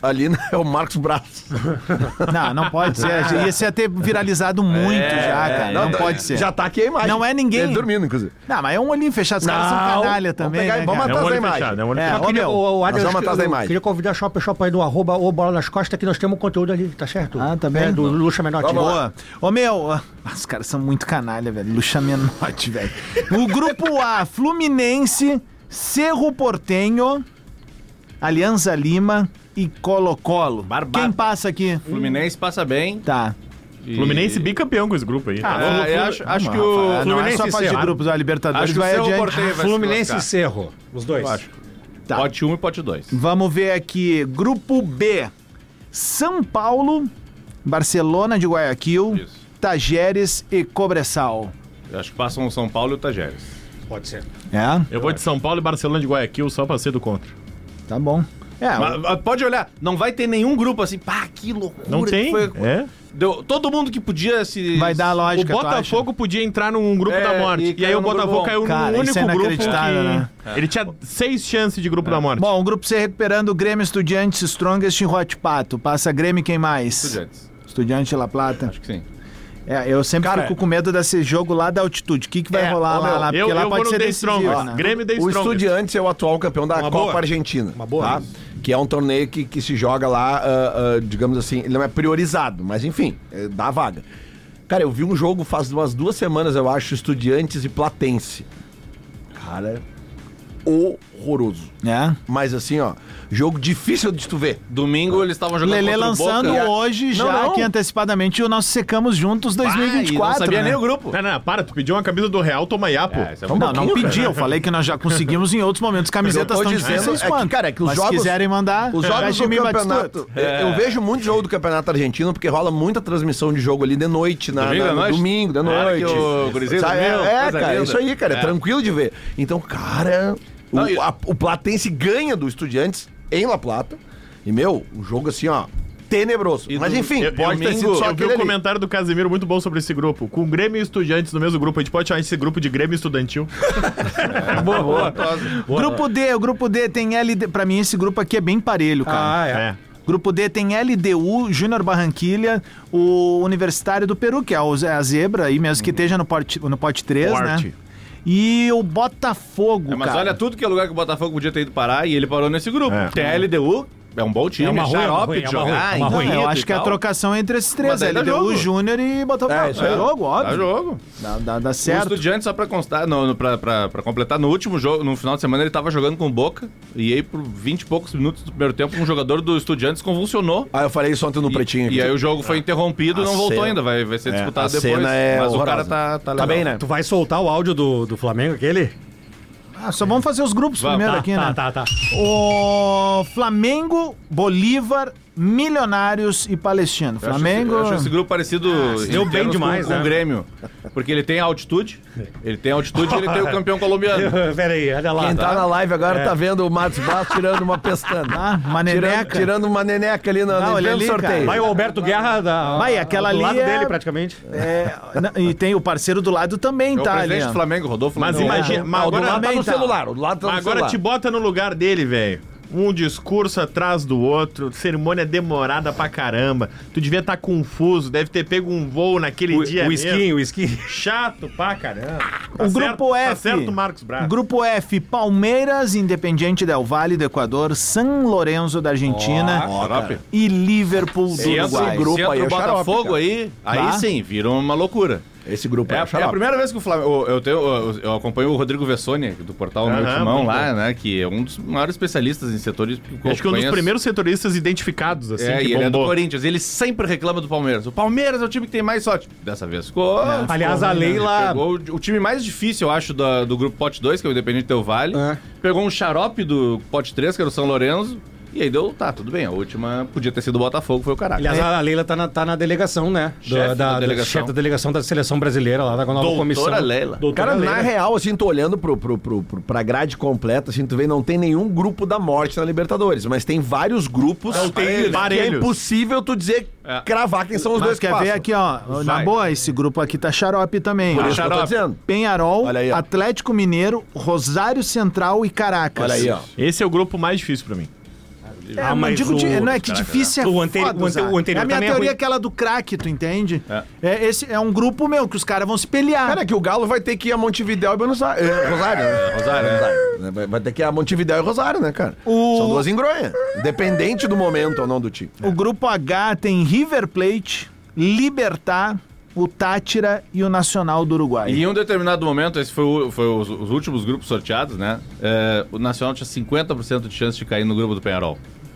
Ali é o Marcos Braz. Não, não pode ser. Ia ter viralizado muito É, já, cara. é, Não, é, pode ser. Já tá aqui a imagem. Não é ninguém. Ele dormindo, inclusive. Não, mas é um olhinho fechado. Os caras são canalha também. pegar e né, vamos cara? É um atrás da olho imagem. fechado, é um olho É, fechado. ô, Queria, meu. o, o Adams, nós vamos atrás da eu imagem. queria convidar só o pessoal pra ir no arroba o Bola nas Costas, que nós temos um conteúdo ali, tá certo? Ah, tá bem. É, do Lucha Menotti. Boa. Ô, meu, ah, os caras são muito canalha, velho. Lucha Menotti, velho. O grupo A, Fluminense, Cerro Porteño, Alianza Lima e Colo-Colo. Barbada. Quem passa aqui? Fluminense passa bem. Tá. e- Fluminense bicampeão com esse grupo aí. Ah, eu acho, acho que Não, o... não é Fluminense só e fase de Cerro. grupos, a Libertadores Acho que o vai Cerro adiante. Porteño vai se Fluminense e classificar. Cerro, os dois. Eu acho. Tá. Pote um e pote dois. Vamos ver aqui. Grupo B. São Paulo, Barcelona de Guayaquil, Isso. Tajeres e Cobressal. Eu acho que passam o São Paulo e o Tajeres. Pode ser. É? Eu vou de São Paulo e Barcelona de Guayaquil só pra ser do contra. Tá bom. É, Mas, mas pode olhar, não vai ter nenhum grupo assim, pá, que loucura. Não que tem? foi- É? Deu, todo mundo que podia se... vai dar a O lógica, tu acha? Botafogo podia entrar num grupo É, da morte. e E, aí caiu o no Botafogo grupo. caiu Cara, no isso é único grupo que... inacreditável, né? Ele tinha seis chances de grupo da morte. Bom, o grupo C recuperando o Grêmio, Estudiantes, Strongest e Hot Pato. Passa Grêmio quem mais? Estudiantes. Estudiante La Plata. Acho que sim. É, eu sempre Cara, fico com medo desse jogo lá da altitude. O que, que vai É, rolar ô, lá, meu, lá? Porque eu, lá eu pode vou ser no The decisivo, Strongest. né? Grêmio The O Strongest. Estudiantes é o atual campeão da Uma Copa boa. Argentina. Uma boa. Tá? Que é um torneio que, que se joga lá, ah, ah, digamos assim, ele não é priorizado, mas enfim, é, dá a vaga. Cara, eu vi um jogo faz umas duas semanas, eu acho, Estudiantes e Platense. Cara, horroroso. É. Mas assim, ó, jogo difícil de tu ver. Domingo eles estavam jogando Lelê contra o lançando Boca. hoje, já Não, não. aqui antecipadamente, o nosso Secamos Juntos dois mil e vinte e quatro. Ah, e não sabia né? nem o grupo. Não, não, para, tu pediu uma camisa do Real Tomaiá, pô. É, isso é Não, muito- não pouquinho, pedi, eu falei que nós já conseguimos em outros momentos camisetas Eu tô tão dizendo difíceis é que, quanto. cara, é que os Mas jogos- se quiserem mandar, Os jogos fecha do mim, campeonato. Batistuta. é, Eu vejo muito jogo do campeonato argentino porque rola muita transmissão de jogo ali de noite, na, Domingo na- à no noite? domingo, da Na hora noite. que o gurizinho Sabe, dormiu, é, é, coisa cara, linda. isso aí, cara, é É. tranquilo de ver. Então, cara, o, Não, e- a- o Platense ganha do Estudiantes em La Plata. E, meu, um jogo assim, ó, tenebroso. E Mas do- enfim, Eu, pode ter domingo, sido só eu vi aquele um ali. comentário do Casemiro muito bom sobre esse grupo. Com Grêmio e Estudiantes no mesmo grupo, a gente pode chamar esse grupo de Grêmio Estudantil. Boa, boa. Grupo D, o grupo D tem L D. Pra mim, esse grupo aqui é bem parelho, cara. Ah, é. É. Grupo D tem L D U, Júnior Barranquilha, o Universitário do Peru, que é o- é a zebra aí mesmo, que esteja no pote, no pote três, né? Forte. E o Botafogo, É, mas cara. olha tudo que é lugar que o Botafogo podia ter ido parar e ele parou nesse grupo. É. Tem a L D U, é um bom time, É uma ruim, é uma xarope ruim, de é uma ruim, jogar. é uma então, ruim. Não, eu bonito acho e que é a tal. trocação entre esses três, Mas aí dá L D U, jogo. Júnior e Botafogo. É, isso aí. Dá jogo, Dá óbvio. jogo. Dá, dá, dá O certo. Estudiante, só pra constar, no, no, pra, pra, pra completar, no último jogo, no final de semana, ele tava jogando com o Boca, e aí por vinte e poucos minutos do primeiro tempo, um jogador do Estudiantes convulsionou. Ah, eu falei isso ontem no E, Pretinho. e aí o jogo foi interrompido e A não voltou cena- ainda, vai, vai ser É, disputado a depois. cena é mas o horrorosa. cara tá, tá legal. Tá bem, né? Tu vai soltar o áudio do, do Flamengo, aquele? Ah, só vamos fazer os grupos Vamos, primeiro Tá, aqui, tá, né? tá, tá. O Flamengo, Bolívar, Milionários e Palestino. Eu acho Flamengo. esse- eu acho esse grupo parecido em deu bem termos demais, com, com né? o Grêmio. Porque ele tem altitude, ele tem altitude e ele tem o campeão colombiano. Pera aí, olha lá. Quem tá na live agora É. tá vendo o Matos Bass tirando uma pestana. Ah, uma Tirando, neneca. tirando uma neneca ali no, Ah, no olha vendo ali, sorteio. cara. Vai o Alberto Guerra da, Vai, aquela do ali lado é- dele, praticamente. É, não, e tem o parceiro do lado também, É o tá ali. presidente ó. do Flamengo, Rodolfo. Mas Landim. imagina, mas Ah, o do agora, lado tá também no tá. celular. O do lado tá no mas agora celular. te bota no lugar dele, velho. Um discurso atrás do outro, cerimônia demorada pra caramba. Tu devia estar confuso, deve ter pego um voo naquele O, dia o mesmo. skin, o skin. Chato pra caramba. O grupo F. Tá certo, Marcos Braz. Grupo F, Palmeiras, Independiente del Valle do Equador, San Lorenzo da Argentina Ó, xarope. e Liverpool do Se entra, Uruguai. grupo se entra aí é o xarope, Botafogo cara. aí, aí Tá. sim, vira uma loucura. Esse grupo É, é, a- é a xarope. primeira vez que o Flamengo. Eu, tenho, eu, eu acompanho o Rodrigo Vessoni, do portal Meu Aham, Timão muito lá, né? Que é um dos maiores especialistas em setores. Que eu Acho que é um dos conheço. primeiros setoristas identificados, assim, É, que e ele é do bombou. Corinthians. Ele sempre reclama do Palmeiras. O Palmeiras é o time que tem mais sorte. Dessa vez ficou. Aliás, ficou a ruim, né? Leila- Pegou o, o time mais difícil, eu acho, do, do grupo Pote dois, que é o Independente Del Valle. É. Pegou um xarope do Pote três, que era o São Lourenço. E aí deu, tá, tudo bem. A última podia ter sido o Botafogo, foi o caralho. Aliás, a Leila tá na, tá na delegação, né? Do- Chefe da da, delegação. chefe da delegação da seleção brasileira lá da nova Doutora comissão. Leila. Doutora Cara, Leila. na real, assim, tô olhando pro, pro, pro, pro, pra grade completa, assim, tu vê, não tem nenhum grupo da morte na Libertadores, mas tem vários grupos Não, tem que é parelhos. impossível tu dizer, É. cravar quem são os Mas dois que quer ver passam. aqui, ó. Na Vai. boa, esse grupo aqui tá xarope também. Por ó. isso que eu tô xarope. dizendo. Penharol, Olha aí, ó. Atlético Mineiro, Rosário Central e Caracas. Olha aí, ó. Esse é o grupo mais difícil pra mim. É, Ah, não mas digo o- de- não é que Caraca, difícil é o anteri- foda o ante- usar. o anterior É a minha também é teoria ruim. é aquela do craque, tu entende? É. esse é um grupo, meu, que os caras vão se pelear. Cara, é que o Galo vai ter que ir a Montevidéu e Buenos Aires. eh, Rosário, né? Rosário, né? Vai- Vai ter que ir a Montevidéu e Rosário, né, cara? O- São duas engronhas. Independente do momento ou não do time. O grupo H tem River Plate, Libertad, o Tátira e o Nacional do Uruguai. E em um determinado momento, esse foi, o- foi os, os últimos grupos sorteados, né? É, o Nacional tinha cinquenta por cento de chance de cair no grupo do Penharol.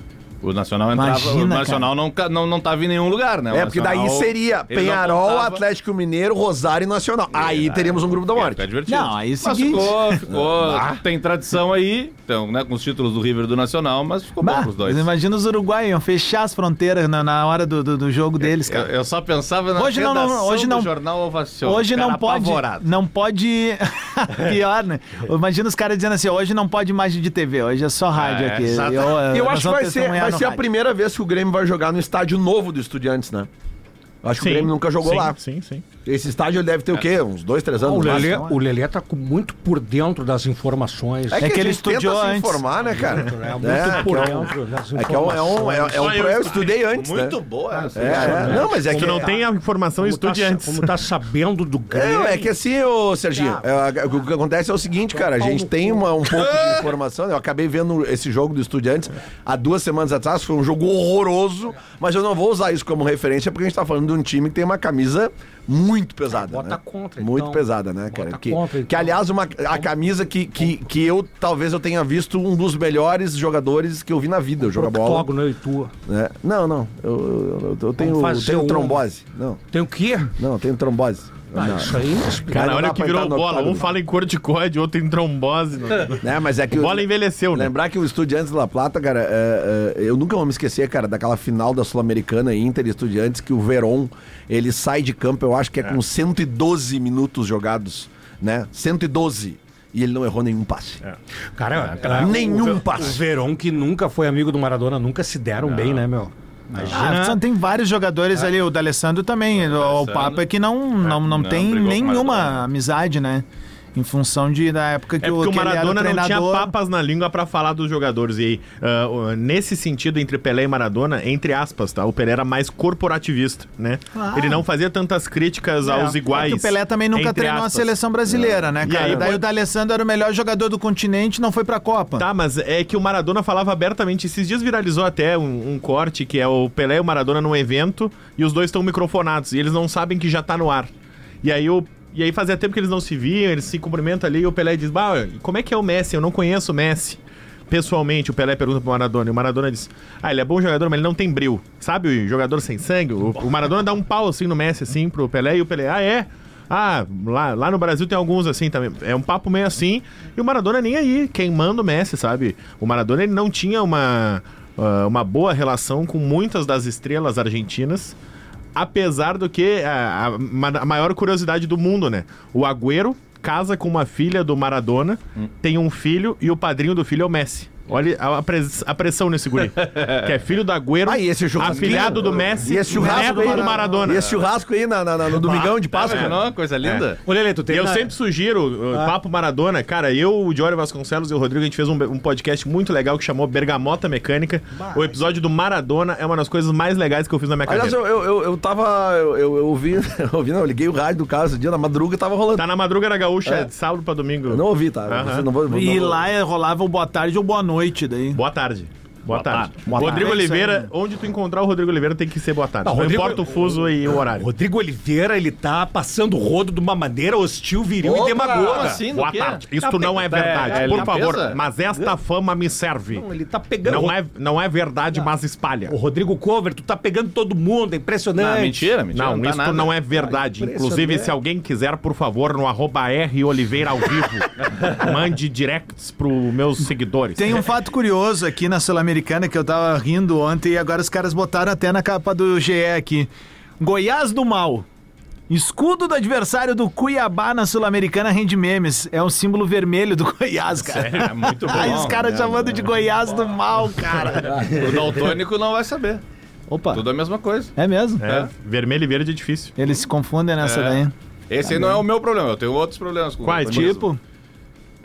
O Nacional entrava. Imagina, o Nacional não, ca- não, não tava em nenhum lugar, né? O É, porque daí Nacional, seria ele não Penharol, contava- Atlético Mineiro, Rosário e Nacional. Aí teríamos um grupo da É, morte. fica divertido. Não, aí é o Mas seguinte- ficou, ficou. Tem tradição aí, então, né? Com os títulos do River e do Nacional, mas ficou bom Bah, pros dois. imagina os uruguaios iam fechar as fronteiras na, na hora do, do, do jogo deles, Eu, cara. eu só pensava na Hoje não- não- redação hoje não- do jornal Ovacion. Hoje não Cara pode, apavorado. não pode, pior, né? Imagina os caras dizendo assim, hoje não pode imagem de T V, hoje é só rádio É, aqui. exato. Eu, Eu nós acho que vamos vai ser, testemunhar vai no ser a rádio. primeira vez que o Grêmio vai jogar no estádio novo do Estudiantes, né? Acho que Sim, o Grêmio nunca jogou sim, lá. Sim, sim. Esse estádio ele deve ter o quê? Uns dois, três Ah, anos o no Lelê, máximo. o Lelê tá com- muito por dentro das informações. É que a ele gente tenta estudou se antes. informar, né, cara? É, muito É, por que é um- dentro das É que é um, é um, é, é um Só eu eu estudei. estudei antes, Muito né? boa essa. É, é. Não, mas é Se que... tu não tem a informação, Como estude tá, antes. como tá sabendo do Grêmio. É, é que assim, ô Serginho, é, o que acontece é o seguinte, cara, a gente tem uma, um pouco de informação, eu acabei vendo esse jogo do Estudiantes há duas semanas atrás, foi um jogo horroroso, mas eu não vou usar isso como referência porque a gente tá falando de um time que tem uma camisa muito pesada, Bota né? contra, Muito então. pesada, né, cara? Bota Que, contra, que então. aliás, uma, a camisa que, que, que eu, talvez eu tenha visto um dos melhores jogadores que eu vi na vida, eu jogar bola. Proctógono, eu e tu. Né? Não, não, eu, eu, eu tenho, fazer tenho um- trombose, não, Tem o quê? não, eu tenho trombose. Ah, Não. isso aí me explica. Cara, não olha dá o que pra virou entrar no bola. Um octógono. fala em corticóide, outro em trombose. Né, mas é que O o- bola envelheceu, né? Lembrar que o Estudiantes de La Plata, cara, é, é, eu nunca vou me esquecer, cara, daquela final da Sul-Americana Inter e Estudiantes, que o Verón, ele sai de campo, eu acho que é, com cento e doze minutos jogados, né? cento e doze. E ele não errou nenhum passe. Cara, cara, Nenhum o, Ve- passe. O Verón, que nunca foi amigo do Maradona, nunca se deram bem, né, meu? Ah, Imagina. só tem vários jogadores ali, o D'Alessandro também. O, o papo é que não, não, não, não, tem brigou com o nenhuma Maradona. amizade, né? Em função de, da época que, É porque o que ele era Maradona não tinha treinador. papas na língua pra falar dos jogadores. E ah, o- nesse sentido, entre Pelé e Maradona, entre aspas, tá? O Pelé era mais corporativista, né? Claro. Ele não fazia tantas críticas aos É, iguais. é que o Pelé também nunca entre treinou a aspas. seleção brasileira, né, E cara? aí, Daí pode- o D'Alessandro era o melhor jogador do continente, não foi pra Copa. Tá, mas é que o Maradona falava abertamente. Esses dias viralizou até um, um corte que é o Pelé e o Maradona num evento e os dois estão microfonados e eles não sabem que já tá no ar. E aí o E aí fazia tempo que eles não se viam, eles se cumprimentam ali e o Pelé diz, bah, como é que é o Messi? Eu não conheço o Messi. Pessoalmente, o Pelé pergunta pro Maradona e o Maradona diz, ah, ele é bom jogador, mas ele não tem bril. Sabe o jogador sem sangue? O, o Maradona dá um pau assim no Messi, assim, pro Pelé, e o Pelé, ah, é? Ah, lá, lá no Brasil tem alguns assim também. É um papo meio assim. E o Maradona nem aí, queimando o Messi, sabe? O Maradona ele não tinha uma, uh, uma boa relação com muitas das estrelas argentinas. Apesar do que a, a ma- a maior curiosidade do mundo, né? O Agüero casa com uma filha do Maradona, Hum. tem um filho e o padrinho do filho é o Messi. Olha a, a pres- a pressão nesse guri. Que é filho do Agüero, Ah, e esse churrasquinho? afilhado do Messi, E esse churrasco neto aí, do Maradona. E esse churrasco aí na, na- na- no domingão de Páscoa. Tá vendo? Coisa linda. Ô, Lelê, tu E tem eu na- sempre sugiro, uh, Papo Maradona, cara, eu, o Diório Vasconcelos e o Rodrigo, a gente fez um, um podcast muito legal que chamou Bergamota Mecânica. O episódio do Maradona é uma das coisas mais legais que eu fiz na minha Aliás, carreira. eu, eu, eu, eu tava. Eu, eu, eu ouvi, eu ouvi, não, eu liguei o rádio do carro esse dia, na madruga tava rolando. Tá na Madruga da Gaúcha, É. de sábado pra domingo. Eu não ouvi, tá? Aham. Você não vou, não E vou- lá é- rolava o boa tarde ou boa noite daí. Boa tarde. Boa, tarde. Boa Rodrigo tarde. Oliveira, É isso onde tu encontrar o Rodrigo Oliveira tem que ser boa tarde. Não, Não, Rodrigo- importa o fuso e o horário. Rodrigo Oliveira, ele tá passando o rodo de uma maneira hostil, viril Opa! e demagoga. Como assim? Do Boa quê? tarde. Isso Tá não é pe- verdade. é, Por é favor, limpeza? mas esta fama me serve. Não, ele tá pegando... Não é, não é verdade, mas espalha. O Rodrigo Cover, tu tá pegando todo mundo, é impressionante. Não, mentira, mentira. Não, tá isso nada. não é verdade. Ah, Inclusive, impressionante. se alguém quiser, por favor, no arroba R Oliveira ao vivo, mande directs pros meus seguidores. Tem um fato curioso aqui na Sul-Americana que eu tava rindo ontem e agora os caras botaram até na capa do G E aqui. Goiás do Mal. Escudo do adversário do Cuiabá na Sul-Americana rende memes. É um símbolo vermelho do Goiás, cara. É muito bom. Aí os caras né? chamando de Goiás do Mal, cara. O daltônico não vai saber. Opa, Tudo a mesma coisa. é mesmo? É, vermelho e verde é difícil. Eles se confundem nessa É. daí. Esse aí não é o meu problema, eu tenho outros problemas com o Quais? daltonismo. Tipo,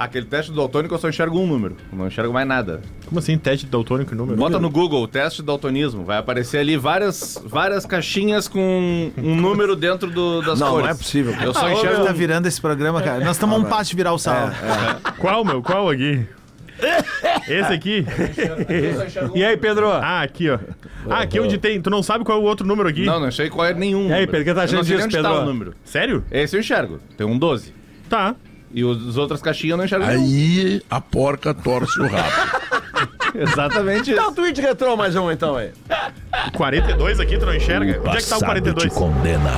Aquele teste daltônico eu só enxergo um número. Não enxergo mais nada. Como assim, teste daltônico e número? Bota no Google, teste de daltonismo. Vai aparecer ali várias, várias caixinhas com um número dentro do, das Não, cores. não é possível. Eu só Tá enxergo... virando esse programa, cara. Nós estamos a um passo de virar o sal. Qual, meu? Qual aqui? Esse aqui? E aí, Pedro? Ah, aqui, ó. Ah, aqui onde tem. Tu não sabe qual é o outro número aqui? Não, não sei qual é nenhum. E aí, número. Pedro, o que tá Eu achando não sei disso, onde tá Pedro? o número. Sério? Esse eu enxergo. Tem um doze. Tá. E os outras caixinhas eu não enxergo nenhum. Aí a porca torce o rabo. Exatamente Dá isso. um tweet retrô mais um então aí. O quarenta e dois aqui tu não enxerga? O Onde é que tá o quarenta e passado dois? te condena.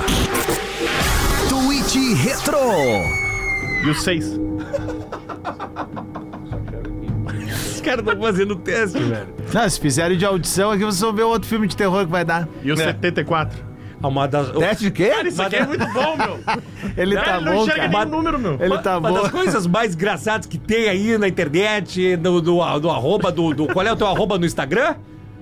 Tweet Retro. E o seis? Os caras estão fazendo teste, velho. Não, se fizerem de audição aqui, vocês vão ver outro filme de terror que vai dar. E o setenta e quatro? Uma das... Teste de quê? Cara, isso aqui é muito bom, meu. Ele tá Ele não bom, enxerga cara. nenhum número, meu. Ele tá Uma bom. das coisas mais engraçadas que tem aí na internet, do, do, do arroba, do, do... Qual é o teu arroba no Instagram?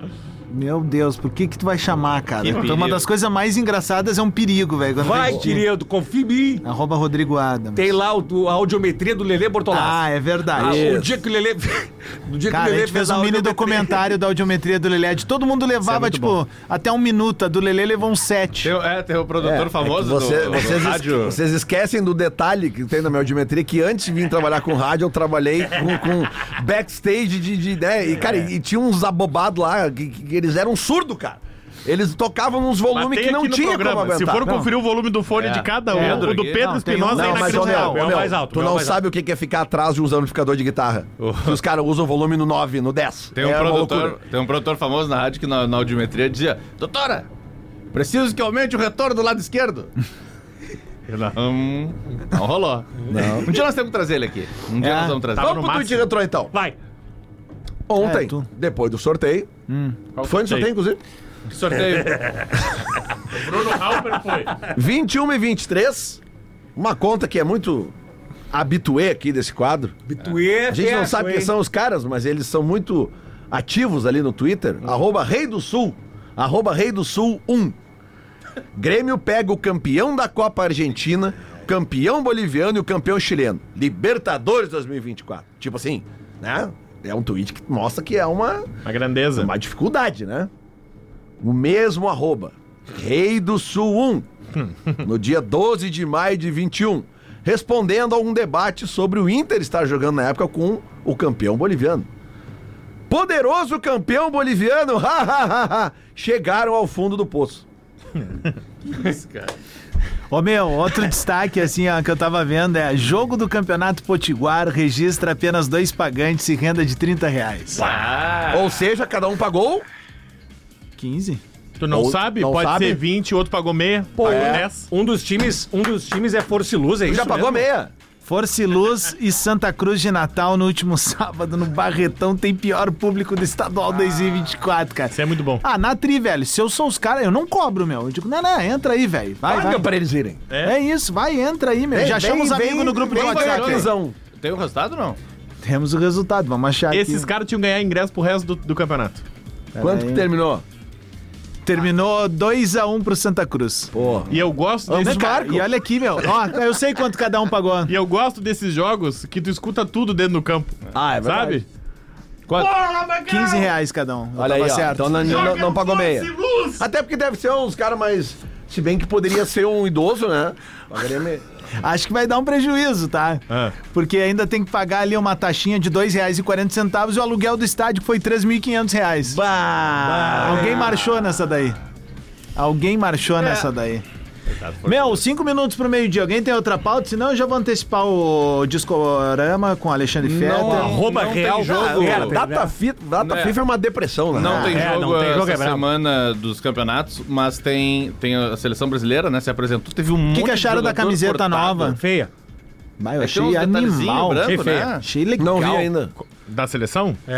Meu Deus, por que que tu vai chamar, cara? Que Então, perigo. uma das coisas mais engraçadas é um perigo, velho. Quando Vai, vem- querido, confia em mim. Arroba Rodrigo Adams. Tem lá o, a audiometria do Lelê Bortolassi. Ah, é Ah, verdade. o dia que o Lelê... No dia Cara, que o a Lelê gente fez a um mini audiometria- documentário da audiometria do Lelê. De todo mundo levava, tipo, até um minuto. A do Lelê levou um sete. Tem, o- é, tem o produtor É, famoso é que você- do, do vocês, es- rádio. vocês esquecem do detalhe que tem na minha audiometria, que antes de vir trabalhar com rádio, eu trabalhei com, com backstage de, de né? E, cara, e, e tinha uns abobados lá que, que eles eram surdos, cara. Eles tocavam nos volumes Mas tem que não aqui no tinha como programa. Se aguentar. for Não. conferir o volume do fone É. de cada um, Pedro o do aqui. Pedro Não, tem um- Espinosa é Não, mas, ô, meu, inacreditável. é ô, o meu, mais alto, tu é o não mais sabe o que que é ficar atrás de um amplificador de guitarra. Que os caras usam o volume no nove, no dez. Tem um, É uma produtor, loucura. tem um produtor famoso na rádio que na, na audiometria dizia: Doutora, preciso que aumente o retorno do lado esquerdo. E Não, não rolou. Não. Um dia nós temos que trazer ele aqui. Um dia É. nós vamos trazer. Tava Vamos no pro tweet máximo. retrô então. Vai. Ontem, É, tu. depois do sorteio. Qual Foi no sorteio, inclusive. Sorteio. Bruno Halper foi. vinte e um e vinte e três. Uma conta que é muito habituê aqui desse quadro. Bituê, A gente não sabe quem são os caras, mas eles são muito ativos ali no Twitter. Arroba Rei do Sul. Arroba Rei do Sul um. Grêmio pega o campeão da Copa Argentina, o campeão boliviano e o campeão chileno. Libertadores dois mil e vinte e quatro. Tipo assim, né? É um tweet que mostra que é uma, A grandeza. uma dificuldade, né? O mesmo arroba. Rei do Sul um. No dia doze de maio de vinte e um. Respondendo a um debate sobre o Inter estar jogando na época com o campeão boliviano. Poderoso campeão boliviano, ha, ha, ha, ha, chegaram ao fundo do poço. Ô meu, outro destaque assim, ó, que eu tava vendo é: jogo do Campeonato Potiguar registra apenas dois pagantes e renda de trinta reais. Ou seja, cada um pagou. quinze? Tu não Ou- sabe? não Pode sabe? ser vinte, o outro pagou meia. Pô, pagou é. dez. Um dos times, um dos times é Força e Luz, é Tu isso já pagou mesmo? meia. Força e Luz e Santa Cruz de Natal no último sábado no Barretão tem pior público do Estadual dois mil e vinte e quatro, cara. Isso é muito bom. Ah, na tri, velho, se eu sou os caras, eu não cobro, meu. Eu digo, não, não, entra aí, velho. Vai, Paga vai. pra eles irem. É isso, vai, entra aí, meu. Vem, Já vem, chama os vem, amigos no grupo de vem, WhatsApp. vai, aí. Clisão. Tem o resultado ou não? Temos o resultado, vamos achar Esses aqui. caras tinham que ganhar ingresso pro resto do, do campeonato. Quanto aí. que terminou? Terminou dois a um pro Santa Cruz. Pô. E eu gosto Ambos desse... marcam. E olha aqui, meu. Ó, eu sei quanto cada um pagou. E eu gosto desses jogos que tu escuta tudo dentro do campo. Ah, é verdade. Sabe? Quanto? quinze reais cada um. Eu Olha aí, tava ó. certo. Então não, não, não pagou meia. Até porque deve ser uns caras mais... Se bem que poderia ser um idoso, né? Pagaria meia. Acho que vai dar um prejuízo, tá? Ah. Porque ainda tem que pagar ali uma taxinha de dois reais e quarenta centavos e o aluguel do estádio foi três mil e quinhentos reais. Bah! Alguém marchou nessa daí. Alguém marchou nessa daí. Meu, cinco minutos pro meio-dia. Alguém tem outra pauta? Senão eu já vou antecipar o Discorama com o Alexandre Fetter. Não, Arroba não real tem jogo. jogo. Pera, pera, Data, fi, data É. FIFA é uma depressão, né? Não tem É, jogo não tem jogo, essa é brabo. semana dos campeonatos, mas tem, tem a seleção brasileira, né? Se apresentou, teve um O monte que, que de acharam da jogador camiseta cortado. nova? Feia. Bah, eu É que tem uns achei detalhezinhos animal. branco, Achei feia. né? Achei legal. Não vi ainda. Da seleção? É.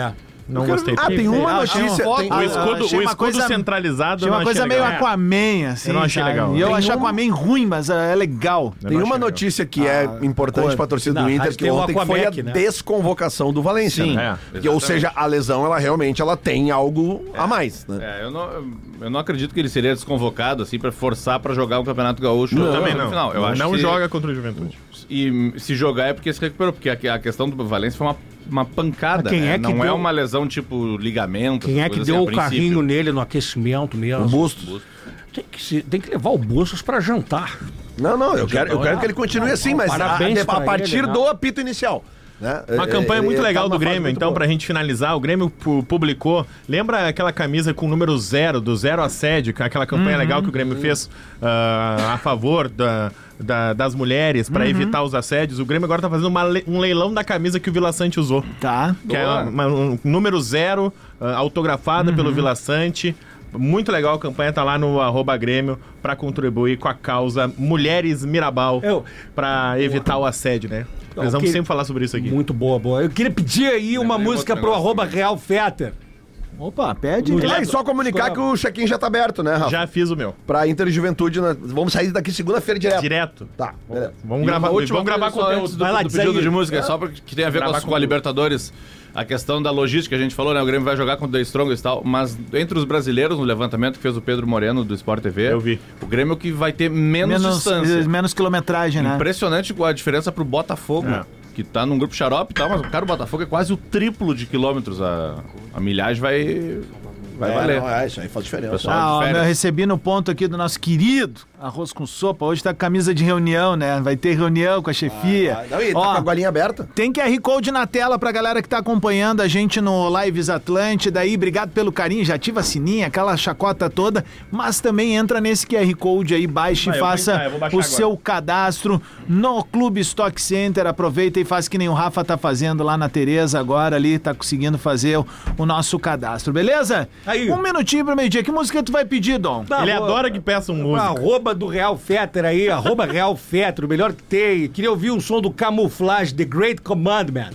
Não gostei. Ah, tem uma Ah, achei notícia. uma tem- foto. O Ah, escudo, achei o uma escudo coisa- centralizado Tinha eu uma não coisa achei meio legal. Aquaman, assim. Eu não achei sabe? legal. E eu Tem acho um- Aquaman ruim, mas ah, é legal. Tem não uma achei notícia que é importante cor. pra torcida Na do Inter, rádio que tem o ontem que foi a Aquamec, né? desconvocação do Valência. Sim. né? É, Que, ou seja, a lesão, ela realmente ela tem algo a mais. Né? É, eu não, eu não acredito que ele seria desconvocado, assim, pra forçar pra jogar o Campeonato Gaúcho Eu no também não. final. Eu acho não que joga contra o Juventude. E se jogar é porque se recuperou, porque a, a questão do Valência foi uma, uma pancada, Mas quem né? é que Não é deu- uma lesão tipo ligamento. Quem é essas que coisas deu assim, o a princípio. carrinho nele no aquecimento mesmo? O Bustos. Tem que, se- tem que levar o Bustos pra jantar. Não, não, eu quero, eu quero que ele continue assim, mas a, Parabéns a pra partir ele, né? do apito inicial. Né? Uma É, campanha é, muito ele legal tá do numa fase Grêmio, muito então, boa. pra gente finalizar, o Grêmio pu- publicou, lembra aquela camisa com o número zero, do zero assédio, aquela campanha legal que o Grêmio fez ah, a favor da, da- das mulheres pra evitar os assédios? O Grêmio agora tá fazendo uma le- um leilão da camisa que o Vila Sante usou. Tá. Que é uma- um número zero, ah, autografada pelo Vila Sante. Muito legal, a campanha tá lá no arroba Grêmio pra contribuir com a causa Mulheres Mirabal Eu- pra evitar o assédio, né? Precisamos que- sempre falar sobre isso aqui. Muito boa, boa. Eu queria pedir aí uma Lembrei música outro pro negócio arroba também. Real Fetter. Opa, pede. Ah, e só comunicar que o check-in já tá aberto, né, Rafa? Já fiz o meu. Pra Inter e Juventude, né? Vamos sair daqui segunda-feira direto. Direto. Tá, beleza. Vamos E gravar, uma última vamos gravar coisa só conteúdo. antes do, Vai lá, do diz pedido aí. de música, só porque tem a ver com, Gravar as- com a Libertadores. A questão da logística, a gente falou, né? O Grêmio vai jogar com o The Strongest e tal, mas entre os brasileiros, no levantamento que fez o Pedro Moreno do Sport T V, Eu vi. o Grêmio que vai ter menos, Menos, distância. menos quilometragem, né? Impressionante a diferença pro Botafogo, É. que tá num grupo xarope e tal, mas o cara, o Botafogo é quase o triplo de quilômetros. A, a milhagem vai, vai É, valer. não, é, isso aí faz diferença. Pessoal, Ah, ó, de férias. eu recebi no ponto aqui do nosso querido Arroz com Sopa. Hoje tá com camisa de reunião, né? Vai ter reunião com a chefia. Ah, não, e tá Ó, com a golinha aberta? tem Q R Code na tela pra galera que tá acompanhando a gente no Lives Atlântida aí. Obrigado pelo carinho, já ativa a sininha, aquela chacota toda. Mas também entra nesse Q R Code aí, baixe Ah, e eu vou faça entrar, eu vou baixar o agora. seu cadastro no Clube Stock Center. Aproveita e faz que nem o Rafa tá fazendo lá na Tereza agora ali, tá conseguindo fazer o, o nosso cadastro, beleza? Aí. Um minutinho pro meio-dia. Que música tu vai pedir, Dom? Tá, Ele vou- adora que peçam O música. arroba do Real Fetter aí, arroba Real Fetter, o melhor que tem. Queria ouvir um som do Camouflage, The Great Commandment.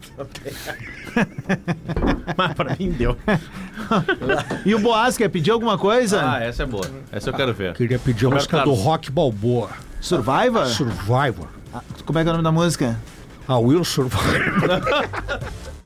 Mas pra mim deu. E o Boaz quer pedir alguma coisa? Ah, essa é boa. Essa eu quero ver. Queria pedir a Roberto música do Carlos. Rock Balboa. Survivor? Survivor. Como é que é o nome da música? I will survive.